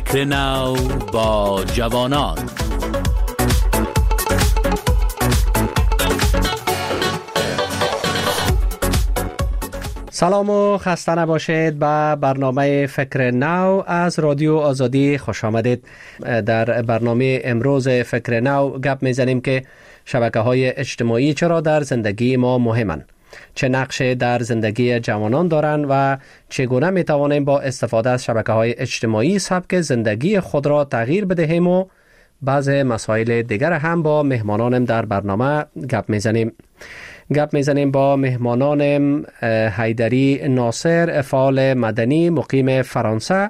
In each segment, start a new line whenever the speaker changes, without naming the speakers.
فکر نو با جوانان.
سلام و خسته نباشید. به برنامه فکر نو از رادیو آزادی خوش آمدید. در برنامه امروز فکر نو گپ میزنیم که شبکه‌های اجتماعی چرا در زندگی ما مهمند، چه نقشی در زندگی جوانان دارند و چگونه میتوانیم با استفاده از شبکه‌های اجتماعی سبک زندگی خود را تغییر بدهیم و بعض مسائل دیگر هم با مهمانانم در برنامه گپ میزنیم با مهمانانم حیدری ناصر، فعال مدنی مقیم فرانسه،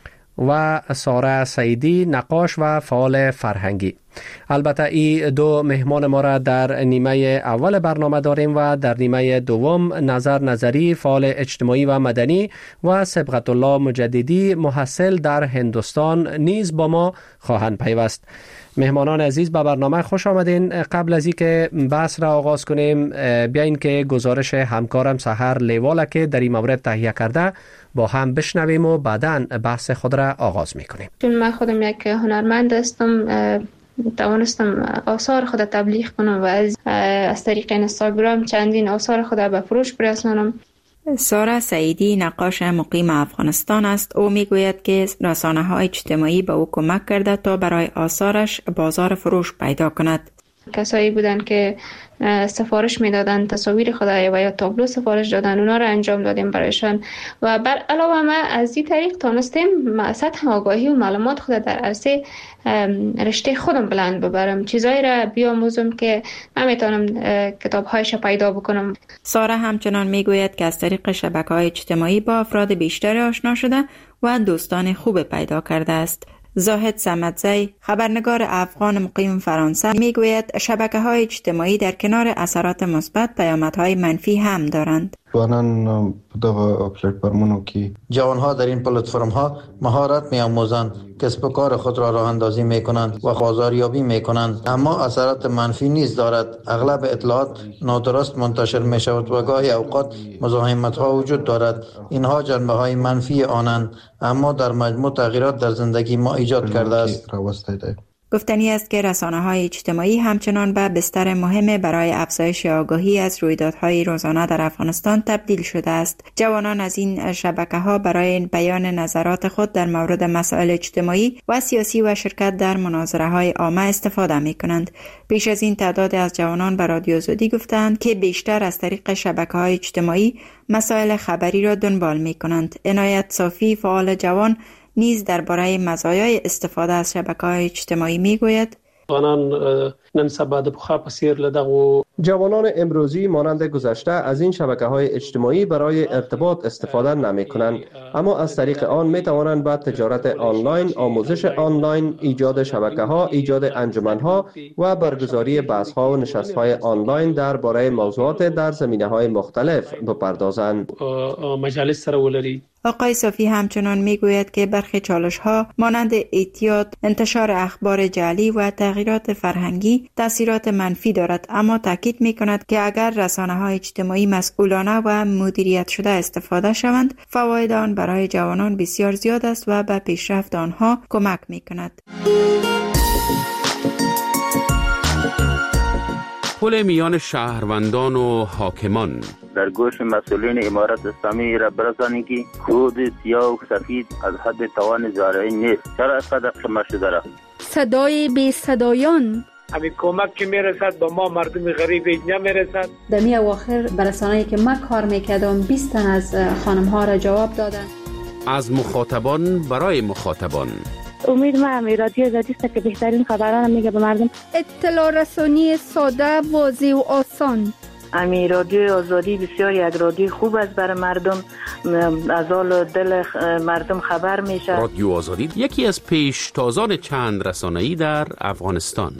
و ساره سعیدی، نقاش و فعال فرهنگی. البته این دو مهمان ما را در نیمه اول برنامه داریم و در نیمه دوم نظری، فعال اجتماعی و مدنی، و صبغت الله مجددی، محصل در هندوستان نیز با ما خواهند پیوست. مهمانان عزیز به برنامه خوش آمدین. قبل از اینکه بحث را آغاز کنیم بیاین که گزارش همکارم سحر لیواله که در این مورد تهیه کرده با هم بشنویم و بعداً بحث خود را آغاز میکنیم.
چون من خودم یک هنرمند هستم، توانستم آثار خود تبلیغ کنم و از طریق اینستاگرام چندین آثار خود به فروش برسانم.
ساره سعیدی نقاش مقیم افغانستان است. او میگوید که رسانه‌های اجتماعی به او کمک کرده تا برای آثارش بازار فروش پیدا کند.
کسایی بودن که سفارش میدادن تصاویر خود و یا تابلو سفارش دادن، اونا رو انجام دادیم برایشان و بر علاوه ما از این طریق تونستیم سطح آگاهی و معلومات خود در عرصه رشته خودم بلند ببرم، چیزایی را بیاموزم که من میتونم کتاب‌هایش پیدا بکنم.
ساره همچنان میگوید که از طریق شبکه‌های اجتماعی با افراد بیشتری آشنا شده و دوستان خوب پیدا کرده است. زاهد صمدزی، خبرنگار افغان مقیم فرانسه، میگوید شبکه‌های اجتماعی در کنار اثرات مثبت پیامدهای منفی هم دارند.
جوانان در پلتفرم‌ها که
جوانها در این پلتفرم‌ها مهارت می‌آموزند، کسب و کار خود را راه اندازی می‌کنند و بازاریابی می‌کنند، اما اثرات منفی نیز دارد. اغلب اطلاعات نادرست منتشر می‌شود و گاهی اوقات مزاحمت‌ها وجود دارد. اینها جنبه‌های منفی آنند، اما در مجموع تغییرات در زندگی ما ایجاد کرده است.
گفتنی است که رسانه‌های اجتماعی همچنان به بستر مهم برای افزایش آگاهی از رویدادهای روزانه در افغانستان تبدیل شده است. جوانان از این شبکه‌ها برای بیان نظرات خود در مورد مسائل اجتماعی و سیاسی و شرکت در مناظره‌های عامه استفاده می‌کنند. پیش از این تعداد از جوانان به رادیو آزادی گفتند که بیشتر از طریق شبکه‌های اجتماعی مسائل خبری را دنبال می‌کنند. عنایت صافی، فعال جوان، نیز درباره مزایای استفاده از شبکه‌های اجتماعی میگوید.
جوانان امروزی مانند گذشته از این شبکه‌های اجتماعی برای ارتباط استفاده نمی‌کنند، اما از طریق آن می‌توانند به تجارت آنلاین، آموزش آنلاین، ایجاد شبکه‌ها، ایجاد انجمن‌ها و برگزاری بحث‌ها و نشست‌های آنلاین درباره موضوعات در زمینه‌های مختلف بپردازند.
مجالس سره ولري.
آقای صافی همچنان میگوید که برخی چالش‌ها مانند اعتیاد، انتشار اخبار جعلی و تغییرات فرهنگی تأثیرات منفی دارد، اما تاکید می‌کند که اگر رسانه‌های اجتماعی مسئولانه و مدیریت شده استفاده شوند، فواید آن برای جوانان بسیار زیاد است و به پیشرفت آنها کمک می‌کند.
پل میان شهروندان و حاکمان
در گوش مسئولین امارت اسلامی را برسانید که کود سیاه و سفید از حد توان زارعی نیست. چرا اینقدر قمه شده را؟ صدای
بی صدایان،
همین کمک که میرسد به ما مردم غریب نمیرسد.
در می اواخر برسانه‌ای که من کار میکردم 20 تن از خانم ها را جواب دادن.
از مخاطبان برای مخاطبان.
امید ما رادیو آزادی است که بهترین خبران میگه به مردم.
اطلاع رسانی ساده، واضح و آسان.
رادیو آزادی بسیار یک رادیو خوب است برای مردم، از حال دل مردم خبر میشه.
رادیو آزادی یکی از پیشتازان چند رسانه‌ای در افغانستان.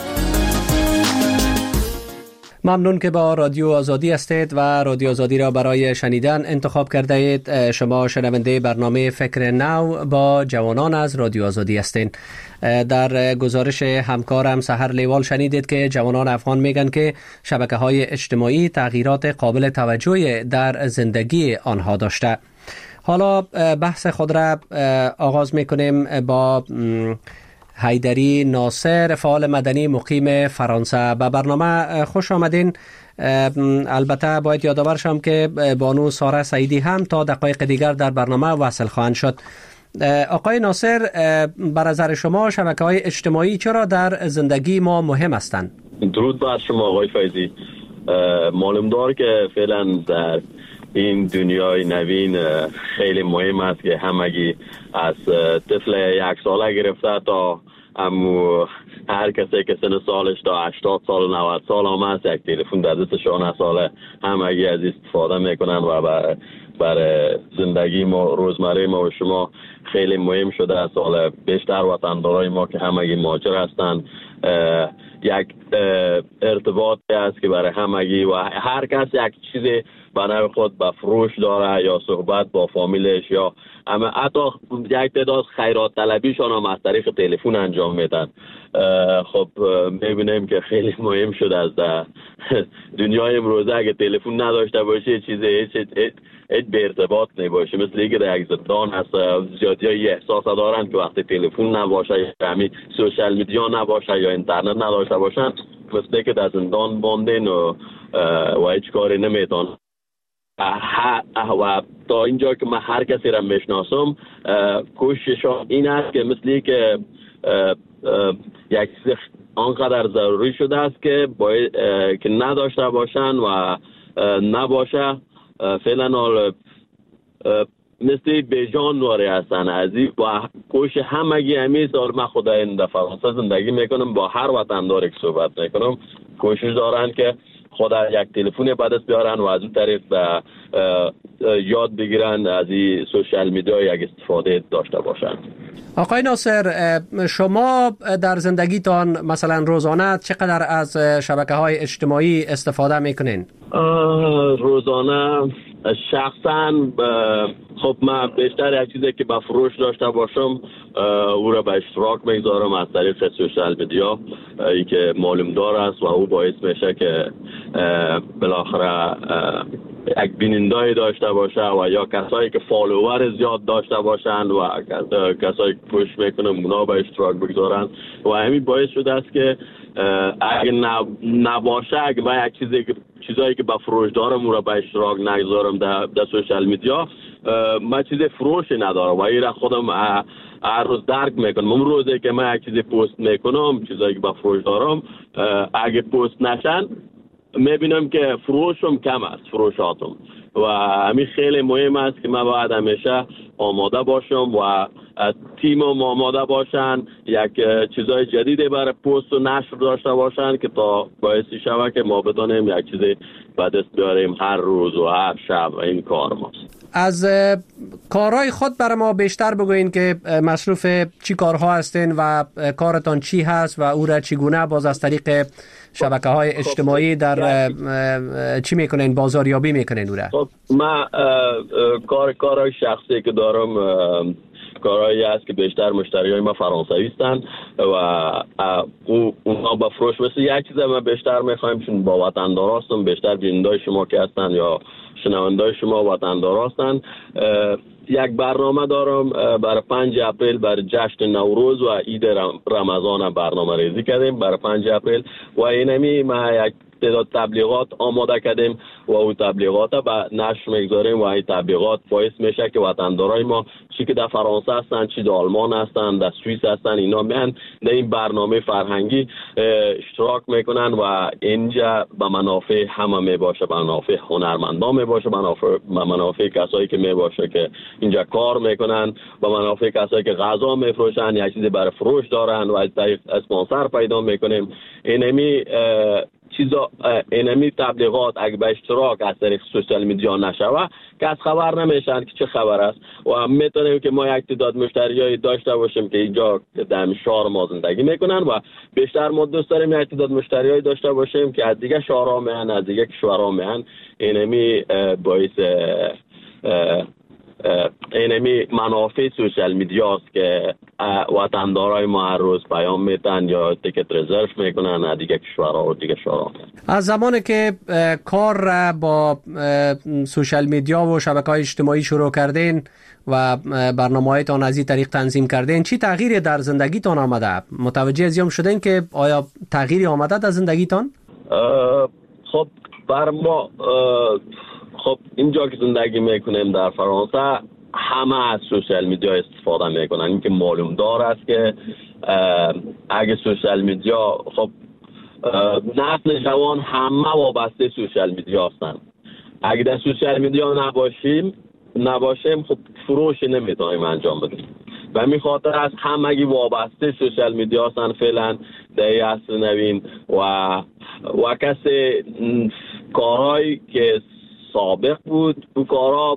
ممنون که با رادیو آزادی هستید و رادیو آزادی را برای شنیدن انتخاب کرده اید. شما شنونده برنامه فکر نو با جوانان از رادیو آزادی هستید. در گزارش همکارم سحر لیوال شنیدید که جوانان افغان میگن که شبکه‌های اجتماعی تغییرات قابل توجهی در زندگی آنها داشته. حالا بحث خود را آغاز میکنیم با حیدری ناصر، فعال مدنی مقیم فرانسه. به برنامه خوش آمدین. البته باید یادآور شم که بانو ساره سعیدی هم تا دقایق دیگر در برنامه وصل خواهند شد. آقای ناصر، بر نظر شما شبکه‌های اجتماعی چرا در زندگی ما مهم هستند؟
درود بر شما آقای فیضی. معلوم دار که فعلا در این دنیای نوین خیلی مهم است که همگی از طفل 1 ساله گرفته تا هر کسی که سن سالش تا 80 سال و 90 سال هم هست یک تلفن در دستشان ساله همگی از استفاده میکنن و برای زندگی ما روزمره ما و شما خیلی مهم شده است. حالا بیشتر وطندارای ما که همگی مهاجر هستند، یک ارتباطی است که برای همگی و هر کس یک چیزی برای خود به فروش داره یا صحبت با فامیلش یا اما حتی یک تعداد خیرات طلبیشان هم از طریق تلفن انجام میدن. خب میبینیم که خیلی مهم شده از دنیای امروزه اگه تلفن نداشته باشه چیزی هیچ به ارتباط نباشه. مثل اینکه در یک زندان هست، زیادی های احساس دارن که وقتی تلفن نباشه یا همین سوشال میدیا نباشه یا اینترنت نداشته باشن مثل اینکه در زندان باندین و هیچ کاری نمیتونن. و تا اینجا که من هر کسی را میشناسم کوششم این است که مثلی که یک چیز آنقدر ضروری شده است که که نداشته باشن و نباشه فعلا مثل بیجان نوری هستن ازی و کوشش همگی همی سال. من خدا این در فرانسه زندگی میکنم، با هر وطنداری که صحبت میکنم کوشش دارن که خدا یک تلفن به دست بیارن و از اون طریق یاد بگیرن از این سوشال میدیا یک استفاده داشته باشن.
آقای ناصر، شما در زندگیتان مثلا روزانه چقدر از شبکه‌های اجتماعی استفاده میکنین؟
روزانه شخصا خب من بیشتر یک چیزی که به فروش داشته باشم او را به اشتراک میگذارم از طریق سوشال میدیا، ای که معلوم دار است و او باعث میشه که بالاخره یک بیننده‌ای داشته باشه و یا کسایی که فالوور زیاد داشته باشند و کسایی که پوش میکنن اونا به اشتراک بگذارن و همین باعث شده است که اگه نباشه اگه یک چیزایی که به فروش دارم اون را به اشتراک نگذارم در سوشال میدیا من چیز فروشی ندارم و این را خودم هر روز درک میکنم. اون روزی که من یک چیزی پست میکنم چیزایی که به فروش دارم اگه پست نشن میبینم که فروشم کم است، فروشاتم، و همین خیلی مهم است که من باید همیشه آماده باشم و تیمم آماده باشن، یک چیزای جدیدی برای پست و نشر داشته باشن که تا باعثی شود که ما بدانیم یک چیزی به دست بیاریم هر روز و هر شب. این کار ماست.
از کارهای خود برای ما بیشتر بگوین که مصروف چی کارها هستین و کارتان چی هست و او را چگونه باز از طریق شبکه‌های اجتماعی در چی میکنین، بازاریابی میکنین او را؟
خب من کارهای شخصی که دارم کارهایی است که بیشتر مشتریای ما فرانسوی هستند و اونا با فروش مثل یک چیز ما بیشتر میخوایم چون با وطندار هستم، بیشتر بینندای شما که هستن یا شنوندای شما وطندار هستن. یک برنامه دارم برای 5 اپریل برای جشن نوروز و عید رمضان برنامه ریزی کردیم برای 5 اپریل و اینمی ما یک تعداد تبلیغات آماده کردیم و اون تبلیغات به نشر میگذاریم و این تبلیغات باعث میشه که وطندارای ما چی که در فرانسه هستن، چی در آلمان هستن، در سوئیس هستن، اینا میان در این برنامه فرهنگی اشتراک میکنن و اینجا به منافع همه میباشه، به منافع هنرمندان میباشه، به منافع کسایی که میباشه که اینجا کار میکنن، به منافع کسایی که غذا میفروشن یا چیزی برای فروش دارن و از طریق اسپانسر پیدا میکنیم. اینمی تبلیغات اگه به اشتراک از طریق سوشال میدیا نشوه کس خبر نمیشن که چه خبر است و میتونیم که ما یک تعداد مشتریایی داشته باشیم که اینجا در شهر ما زندگی میکنن و بیشتر ما دوست داریم یک تعداد مشتریایی داشته باشیم که از دیگه شهرها میان، از دیگه کشورها میان. اینمی باعث اینمی منافع سوشال میدیا است که وطندارای ما هر روز پیام میتن یا تیکت رزرو میکنن از دیگه کشورها و دیگه شورا.
از زمانی که کار را با سوشال میدیا و شبکه‌های اجتماعی شروع کردین و برنامه‌هایتان از این طریق تنظیم کردین، چی تغییری در زندگیتان آمده؟ متوجه ازیام شدین که آیا تغییری آمده در زندگیتان؟
خب بر ما خب اینجا که زندگی میکنیم در فرانسه همه از سوشال میدیا استفاده میکنن. این که معلوم دار است که اگه سوشال میدیا خب نسل جوان همه وابسته سوشال میدیا هستن. اگه در سوشال میدیا نباشیم خب فروش نمیتونیم انجام بدیم و همین خاطر از همگی وابسته سوشال میدیا هستن فعلا در عصر نوین و کسی کارهایی که سابق بود او کارها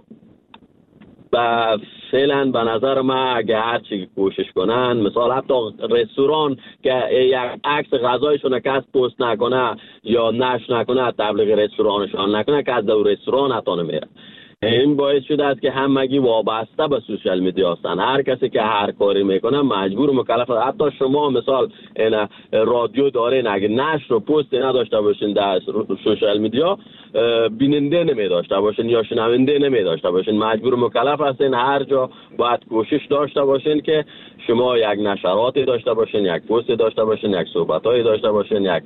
فعلا به نظر من اگه هر چی کوشش کنن، مثال حتی رستوران که یک عکس غذایشون کس پست نکنه یا نشر نکنه، تبلیغ رستورانشون نکنه، که از دور رستوران حتی نمیره. این باعث شده است که همگی وابسته به سوشال میدیا هستن. هر کسی که هر کاری میکنه مجبور مکلف. حتی شما مثال این رادیو دارین، اگه نشر و پست نداشته باشین در سوشال میدیا، بیننده نمی داشته باشین یا شنونده نمی داشته باشین، مجبور مکلف هستین هر جا باید کوشش داشته باشین که شما یک نشراتی داشته باشین، یک پست داشته باشین، یک صحبتایی داشته باشین، یک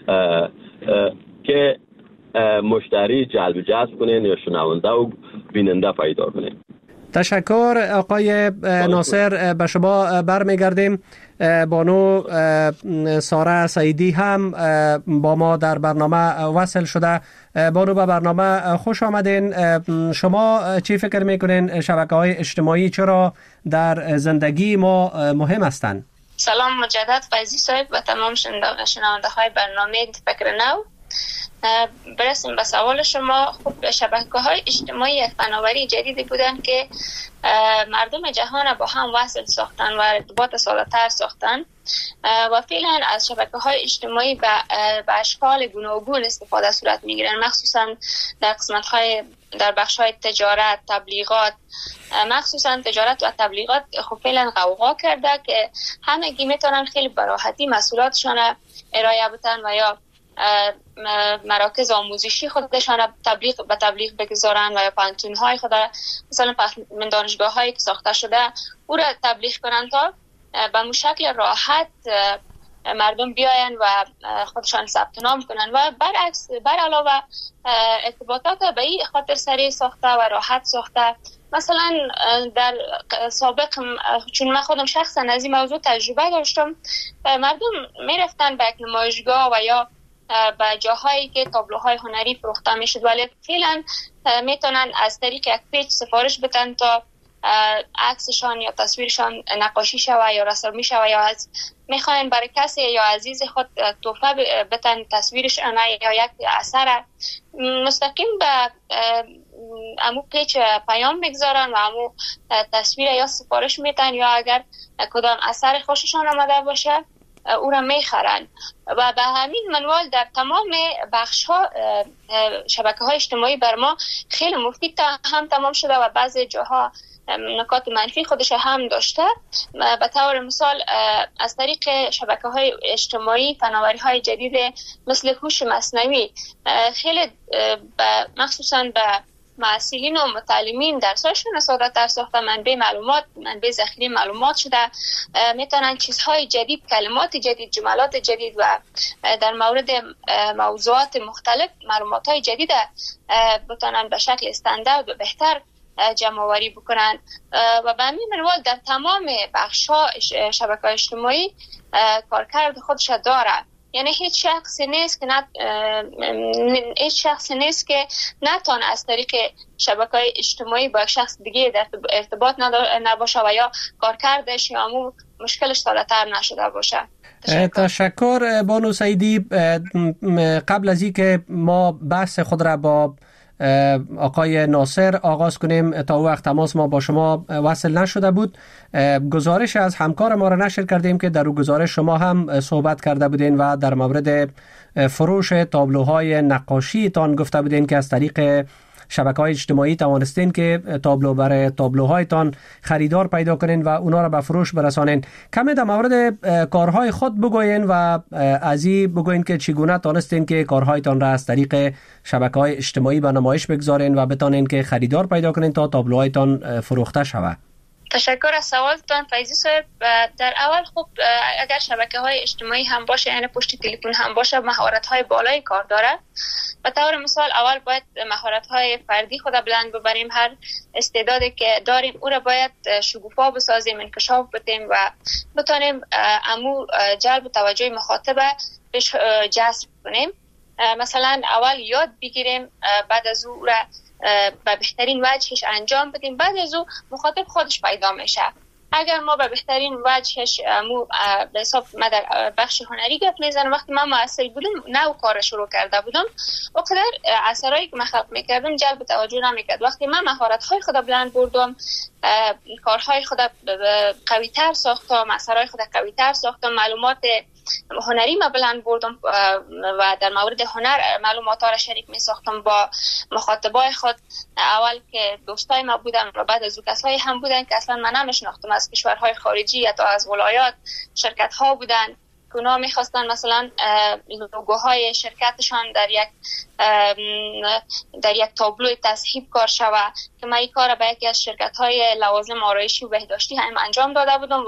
که مشتری جذب کنین یا شنونده و بیننده پیدا کنین.
تشکر آقای ناصر. به شما برمیگردیم. بانو ساره سعیدی هم با ما در برنامه وصل شده. بانو به برنامه خوش آمدین. شما چی فکر میکنین شبکه‌های اجتماعی چرا در زندگی ما مهم هستند؟
سلام مجدد فیضی صاحب و تمام شنونده های برنامه فکر نو. برسیم به سوال شما. خب شبکه‌های اجتماعی یک فناوری جدیدی بودن که مردم جهان با هم وصل ساختن و ارتباط ساده‌تر ساختن و فعلا از شبکه‌های اجتماعی به اشکال گوناگون استفاده صورت می‌گیرن، مخصوصا در بخش‌های تجارت، تبلیغات. مخصوصا تجارت و تبلیغات خب فعلا غوغا کرده که همگی میتونن خیلی به راحتی محصولاتشون ارائه بدن و یا مراکز آموزشی خودشان به تبلیغ بگذارن و یا پانتون‌های خود مثلا دانشگاه‌هایی که ساخته شده او را تبلیغ کنن تا به شکل راحت مردم بیاین و خودشان ثبت نام کنن و برعکس بر علاوه ارتباطات به این خاطر سریع ساخته و راحت ساخته. مثلا در سابق چون من خودم شخصا از این موضوع تجربه داشتم، مردم میرفتن به یک نمایشگاه و یا به جاهایی که تابلوهای هنری فروخته میشد، ولی فعلا میتونن از طریق یک پیج سفارش بدن تا عکسشان یا تصویرشان نقاشی شوه یا رسمی شوه یا از میخواین برای کسی یا عزیز خود تحفه بدن تصویرشان یا یک اثر، مستقیم به امو پیج پیام بگذارن و امو تصویر یا سفارش میدن یا اگر کدام اثر خوششان آمده باشه او را میخرن و به همین منوال در تمام بخش ها شبکه های اجتماعی بر ما خیلی مفید هم تمام شده و بعضی جاها نکات منفی خودش هم داشته. به طور مثال از طریق شبکه های اجتماعی فناوری های جدید مثل هوش مصنوعی خیلی مخصوصا به معلولین و متعلمین درساشون ساده‌تر ساخته، منبع معلومات، منبع ذخیره معلومات شده، میتونن چیزهای جدید، کلمات جدید، جملات جدید و در مورد موضوعات مختلف معلومات‌های جدید بتونن به شکل استاندارد و بهتر جمع آوری بکنن و به همین منوال در تمام بخش‌ها شبکه‌های اجتماعی کارکرد خودش داره. یعنی هیچ شخصی نیست که نتونه از طریق شبکه‌های اجتماعی با شخص دیگه در ارتباط نباشه و یا کارکردش یا مشکلش ساده‌تر نشده باشه.
تشکر بانو سعیدی. قبل از اینکه ما بحث خود را با آقای ناصر آغاز کنیم، تا وقت تماس ما با شما وصل نشده بود، گزارش از همکار ما را نشر کردیم که در اون گزارش شما هم صحبت کرده بودین و در مورد فروش تابلوهای نقاشی تان گفته بودین که از طریق شبکه‌های اجتماعی توانستین که تابلو برای تابلوهایتان خریدار پیدا کنین و اونا را به فروش برسانین. کمی در مورد کارهای خود بگوین و از این بگوین که چگونه تانستین که کارهایتان را از طریق شبکه‌های اجتماعی به نمایش بگذارین و بتانین که خریدار پیدا کنین تا تابلوهایتان فروخته شود.
تشکر از سوالتان فیضی صاحب. در اول خب اگر شبکه‌های اجتماعی هم باشه، یعنی پشت تلفن هم باشه، مهارت‌های بالایی کار داره. به طور مثال اول باید مهارت‌های فردی خود بلند ببریم. هر استعدادی که داریم او را باید شکوفا بسازیم، انکشاف بدیم و بتونیم امو جلب توجه مخاطب بهش جذب کنیم. مثلا اول یاد بگیریم، بعد از او را به بهترین وجهش انجام بدیم، بعد از او مخاطب خودش پیدا میشه. اگر ما به بهترین وجهش به حساب ما در بخش هنری گپ میزنم، وقتی من مؤثر بودم نو کار شروع کرده بودم و قدر اثرایی که من خلق میکردم جلب توجه نمیکرد. وقتی من مهارت‌های خود بلند بردم، کارهای خود قوی‌تر ساختم، اثرهای خود قوی‌تر ساختم، معلومات هنری ما بلند بردم و در مورد هنر معلومات را شریک می ساختم با مخاطبای خود. اول که دوستای ما بودن و بعد از او کسایی هم بودن که اصلا من نمیشناختم، از کشورهای خارجی یا از ولایات شرکت ها بودن که اونا میخواستن مثلا لوگوهای شرکتشان در یک تابلو تصحیح کار شود که من این کار به یکی از شرکت های لوازم آرایشی و بهداشتی هم انجام داده بودم و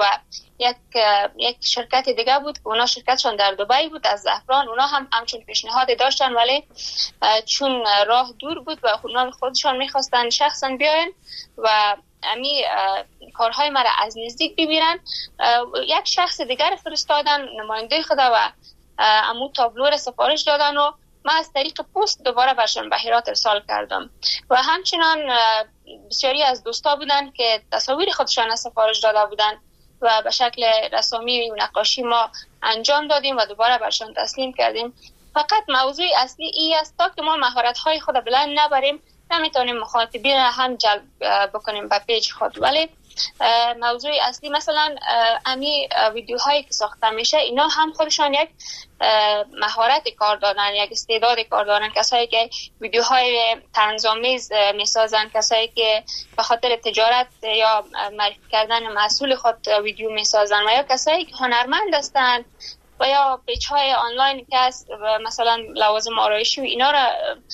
یک شرکت دیگه بود که اونا شرکتشان در دبی بود از زعفران. اونا هم همچون پیشنهاد داشتن ولی چون راه دور بود و اونا خودشان میخواستن شخصا بیاین و امی کارهای مرا از نزدیک ببینن، یک شخص دیگر فرستادن نماینده خود و امو تابلو را سفارش دادن و من از طریق پست دوباره برشان به هرات ارسال کردم و همچنان بسیاری از دوستا بودن که تصاویر خودشان سفارش داده بودن و به شکل رسامی و نقاشی ما انجام دادیم و دوباره برشان تسلیم کردیم. فقط موضوع اصلی ای است تا که ما مهارت‌های خود بلند نبریم نمیتونیم مخاطبین هم جلب بکنیم به پیج خود. ولی موضوع اصلی مثلا امی ویدیوهایی که ساخته میشه اینا هم خودشان یک مهارت کار دارن، یک استعداد کار دارن. کسایی که ویدیوهای طنزآمیز میسازن، کسایی که به خاطر تجارت یا معرفی کردن محصول خود ویدیو میسازن و یا کسایی که هنرمند هستند و یا پیج‌های آنلاین که است مثلا لوازم آرایشی و اینا را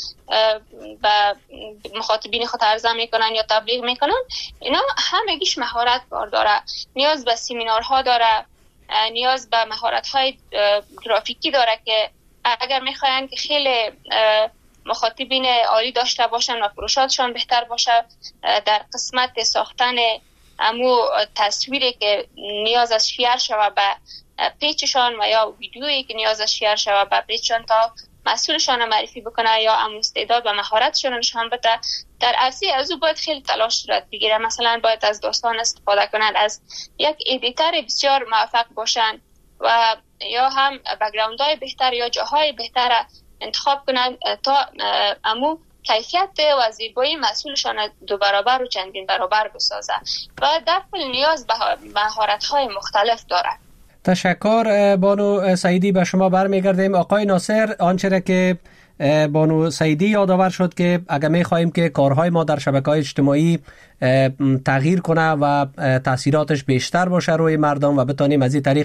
به مخاطبین خود عرضه میکنن یا تبلیغ میکنن، اینا همگیش مهارت کار داره. نیاز به سمینارها داره، نیاز به مهارت‌های گرافیکی داره که اگر میخواین که خیلی مخاطبین عالی داشته باشن و فروشاتشان بهتر باشه در قسمت ساختن امو تصویری که نیاز از شیر شوه به پیچشان و یا ویدیویی که نیاز از شیر شوه به پیچشان تا مسئولشان معرفی بکنه یا امو استعداد و مهارتشان نشان بده، در عرصه از او باید خیلی تلاش صورت بگیره. مثلا باید از دوستان استفاده کنند، از یک ادیتر بسیار موفق باشند و یا هم بک‌گراندهای بهتر یا جاهای بهتر انتخاب کنند تا امو کیفیت و زیبایی محصولشان دو برابر و چندین برابر بسازه و در کل نیاز به مهارت‌های مختلف دارد.
تشکر بانو سعیدی. به شما برمیگردیم. آقای ناصر، آنچه را که بانو سعیدی یادآور شد که اگر می‌خواهیم که کارهای ما در شبکه‌های اجتماعی تغییر کنه و تاثیراتش بیشتر باشه روی مردم و بتونیم از این طریق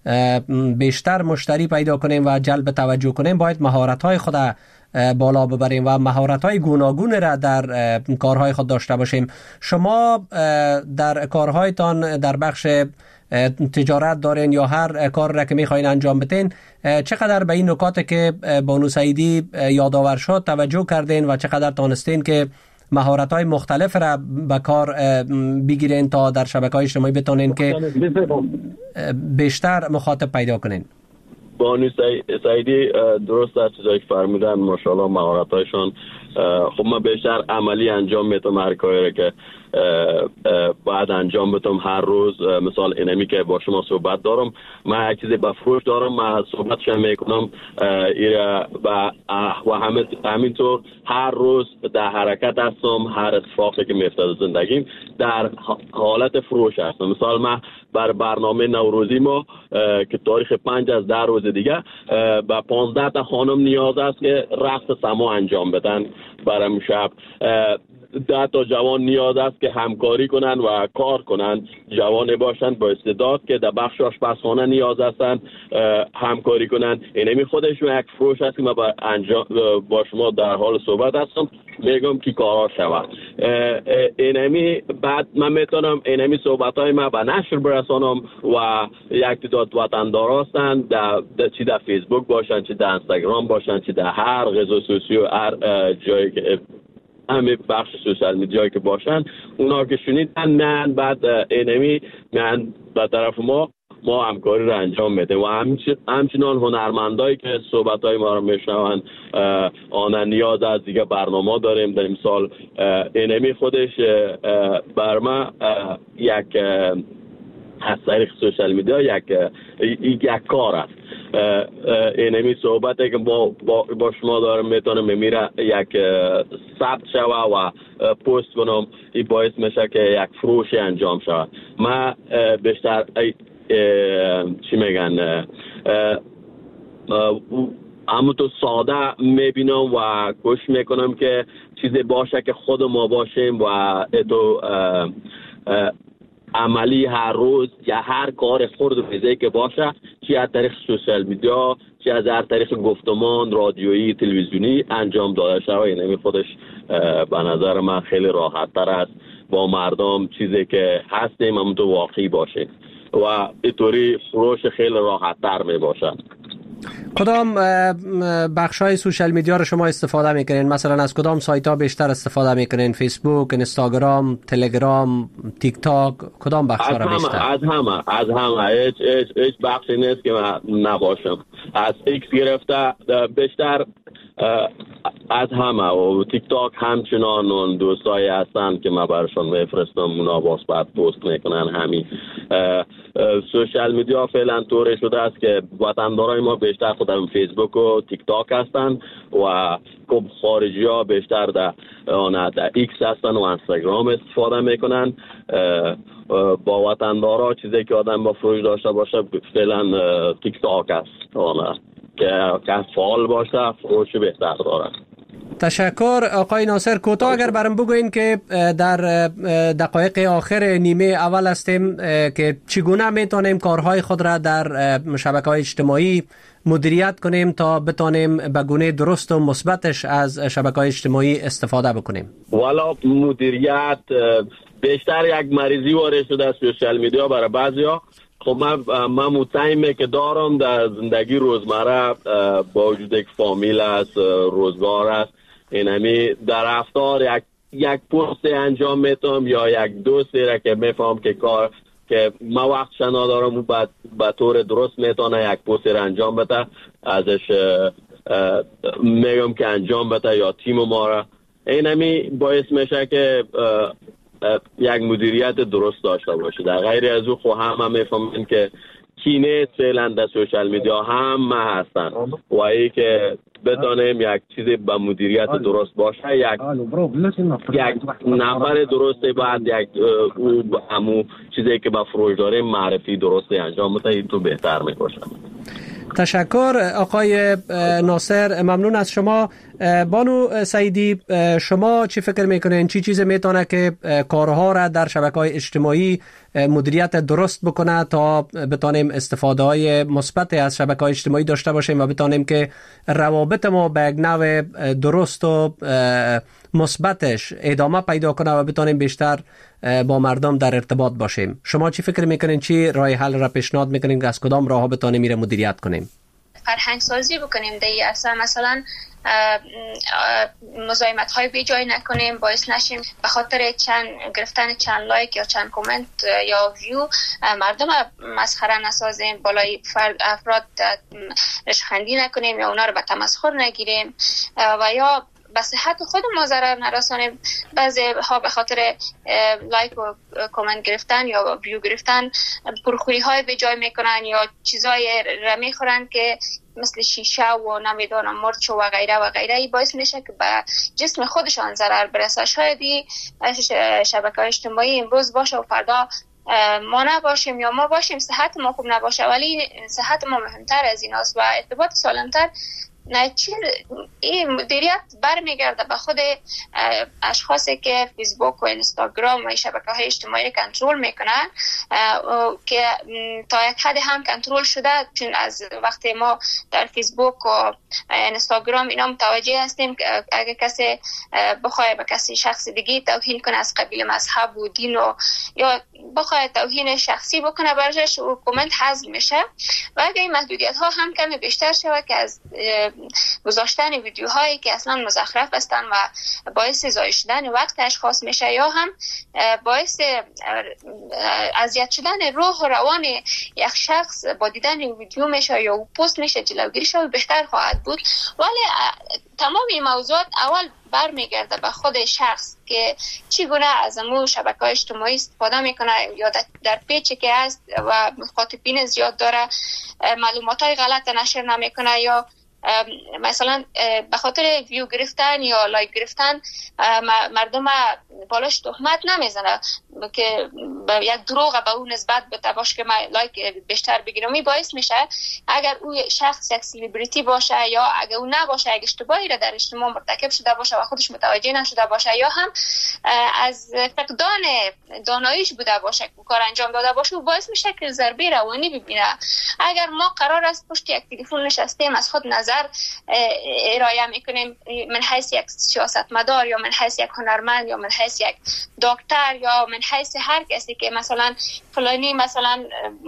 بیشتر مشتری پیدا کنیم و جلب توجه کنیم، باید مهارت‌های خود بالا ببریم و مهارت‌های گوناگون را در کارهای خود داشته باشیم. شما در کارهایتان در بخش تجارت دارین یا هر کار را که میخواین انجام بدین، چقدر به این نکات که بانو سعیدی یادآور شد توجه کردین و چقدر تانستین که مهارت‌های مختلف را به کار بگیرین تا در شبکه‌های اجتماعی بتونین که بیشتر مخاطب پیدا کنین؟
بانو سعیدی درست است چیزایی که فرمودن، ماشاءالله مهارت‌هایشان خب من بیشتر عملی انجام میدم هر کاری که باید انجام بدم هر روز. مثال اینمی که با شما صحبت دارم، من یک چیزی به فروش دارم، من صحبتشم میکنم و همینطور هر روز در حرکت هستم. هر اتفاقی که میفته در زندگیم در حالت فروش هستم. مثال من بر برنامه نوروزی ما که تاریخ 5 از 10 روز دیگه به 15 تا خانم نیاز است که رقص سما انجام بدن برای شب. 10 تا جوان نیاز است که همکاری کنن و کار کنن، جوان باشن با استعداد که در بخش آشپزخانه نیاز هستن همکاری کنن. اینمی خودش یک فروش است که من با شما در حال صحبت هستم، میگم که کارها شود. اینمی بعد من میتونم اینمی صحبتهای من به نشر برسانم و یک تعداد وطندار هستن چی در فیسبوک باشن، چی در اینستاگرام باشن، چی در هر غذا سوسیو هر جایی که همه بخش سوشال میدیایی که باشن، اونا که شنیدن من بعد اینمی من به طرف ما همکاری رو انجام میدیم و همچنان هنرمندایی که صحبتهای ما رو میشنون آنها نیاز از دیگه برنامه داریم در امسال. اینمی خودش بر ما یک از طریق سوشال میدیا یک کار است. اینمی صحبته که با شما دارم میتونم میره یک ثبت شوه و پست کنم، این باعث میشه که یک فروشی انجام شود. من بیشتر چی میگن همونطور ساده میبینم و گوش میکنم که چیزی باشه که خود ما باشیم و اتو عملی هر روز یا هر کار خرد و ریزی که باشه، چی از طریق سوشال میدیا، چی از هر طریق گفتمان رادیویی تلویزیونی انجام داده شود. اینمی خودش به نظر من خیلی راحت تر است با مردم چیزی که هستیم همونطور واقعی باشه و اینطوری فروش خیلی راحت تر می باشه.
کدام بخش‌های سوشال میدیا رو شما استفاده میکنین؟ مثلا از کدام سایت ها بیشتر استفاده میکنین؟ فیسبوک، اینستاگرام، تلگرام، تیک تاک، کدام بخش‌ها رو بیشتر؟
از همه هیچ بخشی نیست که من نباشم. از ایکس گرفته بیشتر از همه و تیک تاک همچنان اون دوستایی هستن که من برشان میفرستم، اونا باز بعد پست میکنن. همین سوشال میدیا فعلا طوری شده است که وطندارای ما بیشتر خود در فیسبوک و تیک تاک هستن و خب خارجی ها بیشتر در ایکس هستن و اینستاگرام استفاده میکنن. با وطندارا چیزی که آدم با فروش داشته باشه فعلا تیک تاک است که فعال باشه فروش بهتر داره.
تشکر آقای ناصر. کوتاه اگر برام بگوین که در دقایق آخر نیمه اول هستیم که چگونه میتونیم کارهای خود را در شبکه‌های اجتماعی مدیریت کنیم تا بتونیم به گونه درست و مثبتش از شبکه‌های اجتماعی استفاده بکنیم؟
والا مدیریت بیشتر یک مریضی وارد شده از سوشال میدیا برای بعضیا. خب من مطمئنم که دارم در زندگی روزمره با وجود یک فامیل است، روزگار است، اینمی در رفتار یک پست انجام میتونم یا یک دوستی را که میفهم که کار که ما وقتش ندارم و به طور درست میتونه یک پست را انجام بده، ازش میگم که انجام بده یا تیم ما را. اینمی باعث میشه که یک مدیریت درست داشته باشه. در غیر از او خو هم میفهمن که کینه فعلا در سوشال میدیا هم هستن و ای که بتونیم یک چیزی با مدیریت درست باشه، یک نفر درسته بعد یک همون چیزی که با فروش داریم معرفی درسته انجام بده، این تو بهتر میباشه.
تشکر آقای ناصر، ممنون از شما. بانو سعیدی، شما چی فکر میکنین چی چیز میتونه که کارها را در شبکه‌های اجتماعی مدیریت درست بکنه تا بتونیم استفاده های مثبت از شبکه‌های اجتماعی داشته باشیم و بتونیم که روابط ما به یک نوع درست و مثبتش ادامه پیدا کنه و بتونیم بیشتر با مردم در ارتباط باشیم؟ شما چی فکر میکنین چی راه حل را پیشنهاد میکنین که از کدام راهها بتونیم میره مدیریت کنیم؟
فرهنگ سازی بکنیم دیگه، اصلا مثلا مزاحمت های بی جای نکنیم، باعث نشیم به خاطر گرفتن چند لایک یا چند کامنت یا ویو مردم مسخره نسازیم، بالای افراد رشخندی نکنیم یا اونا رو به تمسخر نگیریم و یا به صحت خود ما ضرر نرسانیم. بعضی ها به خاطر لایک و کامنت گرفتن یا ویو گرفتن پرخوری های به جای میکنن یا چیزای را میخورن که مثل شیشه و نمیدونم مرچ و غیره و غیره. ای باعث میشه که به جسم خودشان ضرر برسه. شایدی شبکه‌های اجتماعی امروز باشه و فردا ما نباشیم یا ما باشیم صحت ما خوب نباشه، ولی صحت ما مهمتر از این است و ارتباط سالمتر. این مدیریت برمیگرده به خود اشخاصی که فیسبوک و اینستاگرام و شبکه‌های اجتماعی کنترل میکنن که تا یک حد هم کنترل شده، چون از وقتی ما در فیسبوک و اینستاگرام اینا متوجه هستیم که اگه کسی بخواد به کسی شخص دیگه توهین کنه از قبیل مذهب و دین و یا بخواد توهین شخصی بکنه برایش کامنت حذف میشه و اگه این محدودیت ها هم کمی بیشتر شود که از گذاشتن ویدیوهایی که اصلا مزخرف هستن و باعث ضایع شدن وقت اشخاص میشه یا هم باعث اذیت شدن روح و روان یک شخص با دیدن ویدیو میشه یا پست میشه، جلوگیری شو بهتر خواهد بود. ولی تمام این موضوعات اول برمیگرده به خود شخص که چگونه از امو شبکه‌های اجتماعی استفاده میکنه یا در پیچی که هست و مخاطبین زیاد داره، معلوماتای غلط نشر نمیکنه یا مثلا به خاطر ویو گرفتن یا لایک گرفتن مردم بالاش تهمت نمیزنه که یک دروغ به اون نسبت بده باشه که من لایک بیشتر بگیرم. این باعث میشه اگر او شخص یک سلبریتی باشه یا اگر او نباشه، اگه اشتباهی را در اجتماع مرتکب شده باشه و خودش متوجه نشده باشه یا هم از فقدان داناییش بوده باشه که کار انجام داده باشه، او باعث میشه که ضربه روانی ببینه. اگر ما قرار است پشت یک تلفن نشستیم از خود نظر ارائه میکنیم من حیث یک سیاستمدار یا من حیث یک هنرمند یا من حیث یک دکتر یا من حیث هر کسی که مثلا فلانی مثلا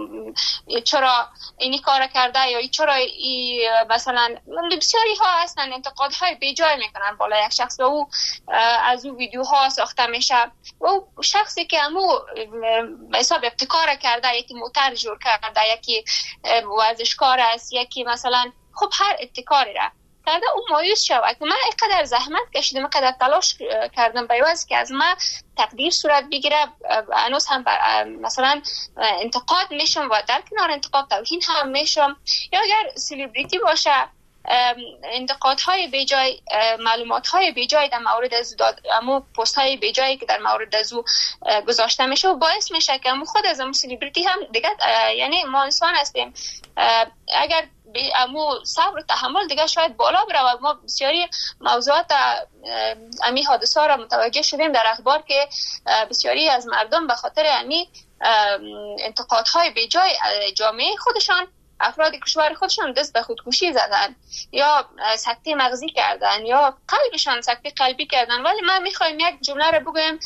چرا اینی کار کرده یا چرا مثلا بسیاری ها هستن انتقادهای بیجای میکنن بالا یک شخص و او از او ویدیوها ساخته میشه و او شخصی که همو به حساب ابتکار کرده، یکی موتر جور کرده، یکی ورزشکار است، یکی مثلا خب هر ابتکاری را کرده، اون مایوس شود که من اینقدر زحمت کشیدم، اینقدر تلاش کردم بیواز که از من تقدیر صورت بگیره، هنوز هم مثلا انتقاد میشم و در کنار انتقاد توهین هم میشم. یا اگر سلبریتی باشه انتقادهای بیجای، معلوماتهای بیجای در مورد از امو پستهای بیجایی که در مورد از او گذاشته میشه و باعث میشه که امو خود از امو سلبریتی هم دیگه یعنی ما انسان هستیم، اگر امو صبر و تحمل دیگه شاید بالا بره و ما بسیاری موضوعات امی حادثه را متوجه شدیم در اخبار که بسیاری از مردم به خاطر امی انتقادهای بیجای جامعه خودشان، افراد کشور خودشان دست به خودکشی زدن یا سکته مغزی کردن یا قلبشان سکته قلبی کردن. ولی من میخوایم یک جمله رو بگویم،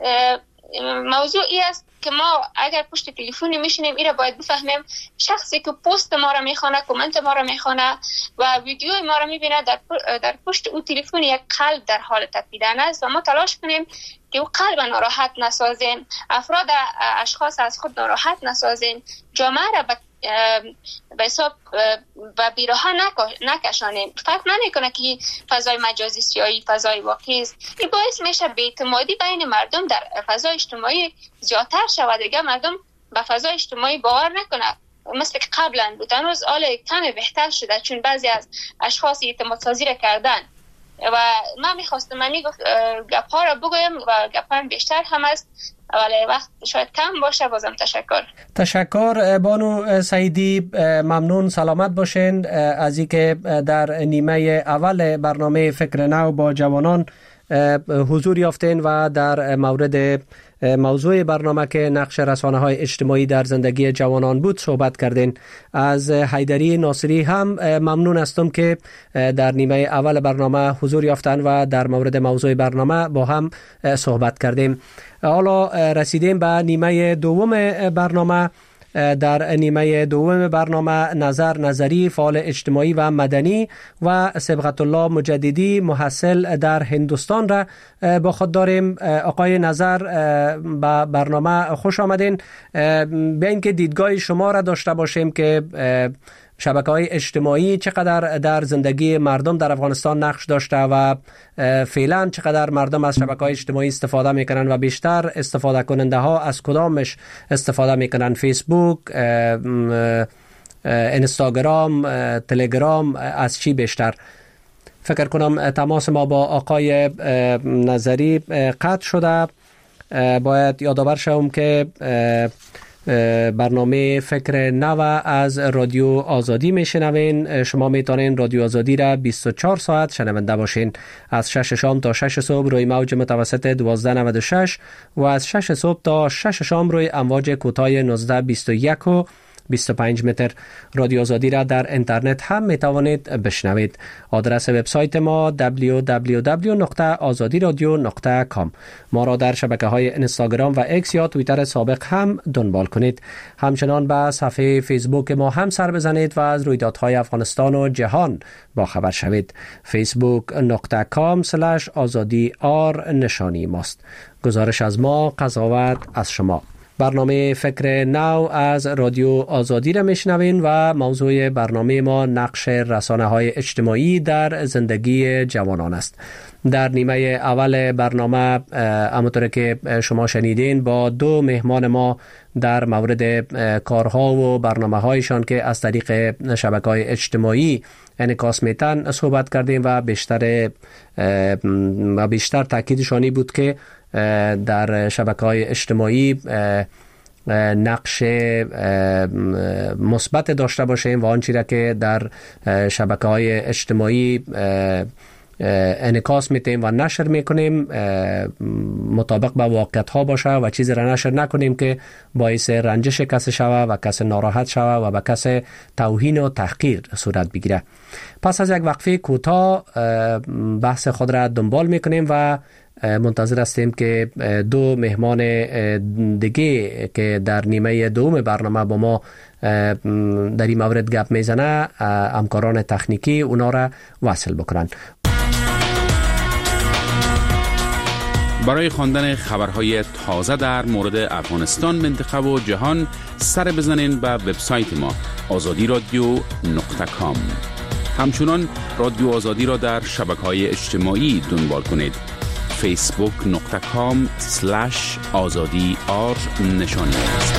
موضوع ای است که ما اگر پشت تلفنی میشینیم این را باید بفهمیم شخصی که پست ما را میخونه، کامنت ما را میخونه و ویدیو ما را میبینه، در پشت او تلفن یک قلب در حال تپیدن است و ما تلاش کنیم که او قلب ناراحت نسازیم، افراد اشخاص از خود ناراحت نسازیم، جامعه را به حساب و بیراها نکشانیم. فرق نمیکنه که فضای مجازی است یا فضای واقعی است. این باعث میشه بی‌اعتمادی بین مردم در فضای اجتماعی زیادتر شود. دیگه مردم به فضای اجتماعی باور نکنه مثل که قبلا بود. هنوز حال کمی بهتر شده چون بعضی از اشخاص اعتماد سازی را کردن و من میخواستم گپ ها را بگویم و گپ هم بیشتر هم است ولی وقت شاید کم باشه. بازم
تشکر بانو سعیدی، ممنون، سلامت باشین از اینکه در نیمه اول برنامه فکر نو با جوانان حضور یافتین و در مورد موضوع برنامه که نقش رسانه‌های اجتماعی در زندگی جوانان بود صحبت کردین. از حیدری ناصری هم ممنون هستم که در نیمه اول برنامه حضور یافتن و در مورد موضوع برنامه با هم صحبت کردیم. حالا رسیدیم به نیمه دوم برنامه. در نیمه دوم برنامه نظری فعال اجتماعی و مدنی و صبغت الله مجددی محصل در هندوستان را با خود داریم. آقای نظر به برنامه خوش آمدین. به اینکه دیدگاه شما را داشته باشیم که شبکه‌های اجتماعی چقدر در زندگی مردم در افغانستان نقش داشته و فعلا چقدر مردم از شبکه‌های اجتماعی استفاده میکنن و بیشتر استفاده کننده ها از کدامش استفاده میکنن؟ فیسبوک، اینستاگرام، تلگرام، از چی بیشتر؟ فکر کنم تماس ما با آقای نظری قطع شده. باید یادآور شوم که برنامه فکر نو از رادیو آزادی میشنوین. شما میتونین رادیو آزادی را 24 ساعت شنونده باشین. از 6 شام تا 6 صبح روی موج متوسط 1296 و از 6 صبح تا 6 شام روی امواج کوتاه 1921 و 25 متر. رادیو آزادی را در اینترنت هم میتوانید بشنوید. آدرس وبسایت ما www.azadiradio.com. ما را در شبکه‌های اینستاگرام و ایکس یا توییتر سابق هم دنبال کنید. همچنان به صفحه فیسبوک ما هم سر بزنید و از رویدادهای افغانستان و جهان با خبر شوید. facebook.com/azadi_r نشانی ماست. گزارش از ما، قضاوت از شما. برنامه فکر نو از رادیو آزادی را میشنوین و موضوع برنامه ما نقش رسانه‌های اجتماعی در زندگی جوانان است. در نیمه اول برنامه همونطور که شما شنیدین با دو مهمان ما در مورد کارها و برنامه‌هایشان که از طریق شبکه‌های اجتماعی انعکاس میتن صحبت کردیم و بیشتر تاکیدشانی بود که در شبکه‌های اجتماعی نقش مثبت داشته باشیم و آنچه را که در شبکه‌های اجتماعی انعکاس میتیم و نشر میکنیم مطابق با واقعیت ها باشه و چیزی را نشر نکنیم که باعث رنجش کسی شوه و کسی ناراحت شوه و به کسی توهین و تحقیر صورت بگیره. پس از یک وقفه کوتاه بحث خود را دنبال میکنیم و منتظر هستیم که دو مهمان دیگه که در نیمه دوم برنامه با ما در این مورد گپ میزنه همکاران تکنیکی اونا را وصل بکنن.
برای خواندن خبرهای تازه در مورد افغانستان، منطقه و جهان سر بزنین به وبسایت ما azadiradio.com. همچنان رادیو آزادی را در شبکه‌های اجتماعی دنبال کنید. facebook.com/azadi_r نشانی است.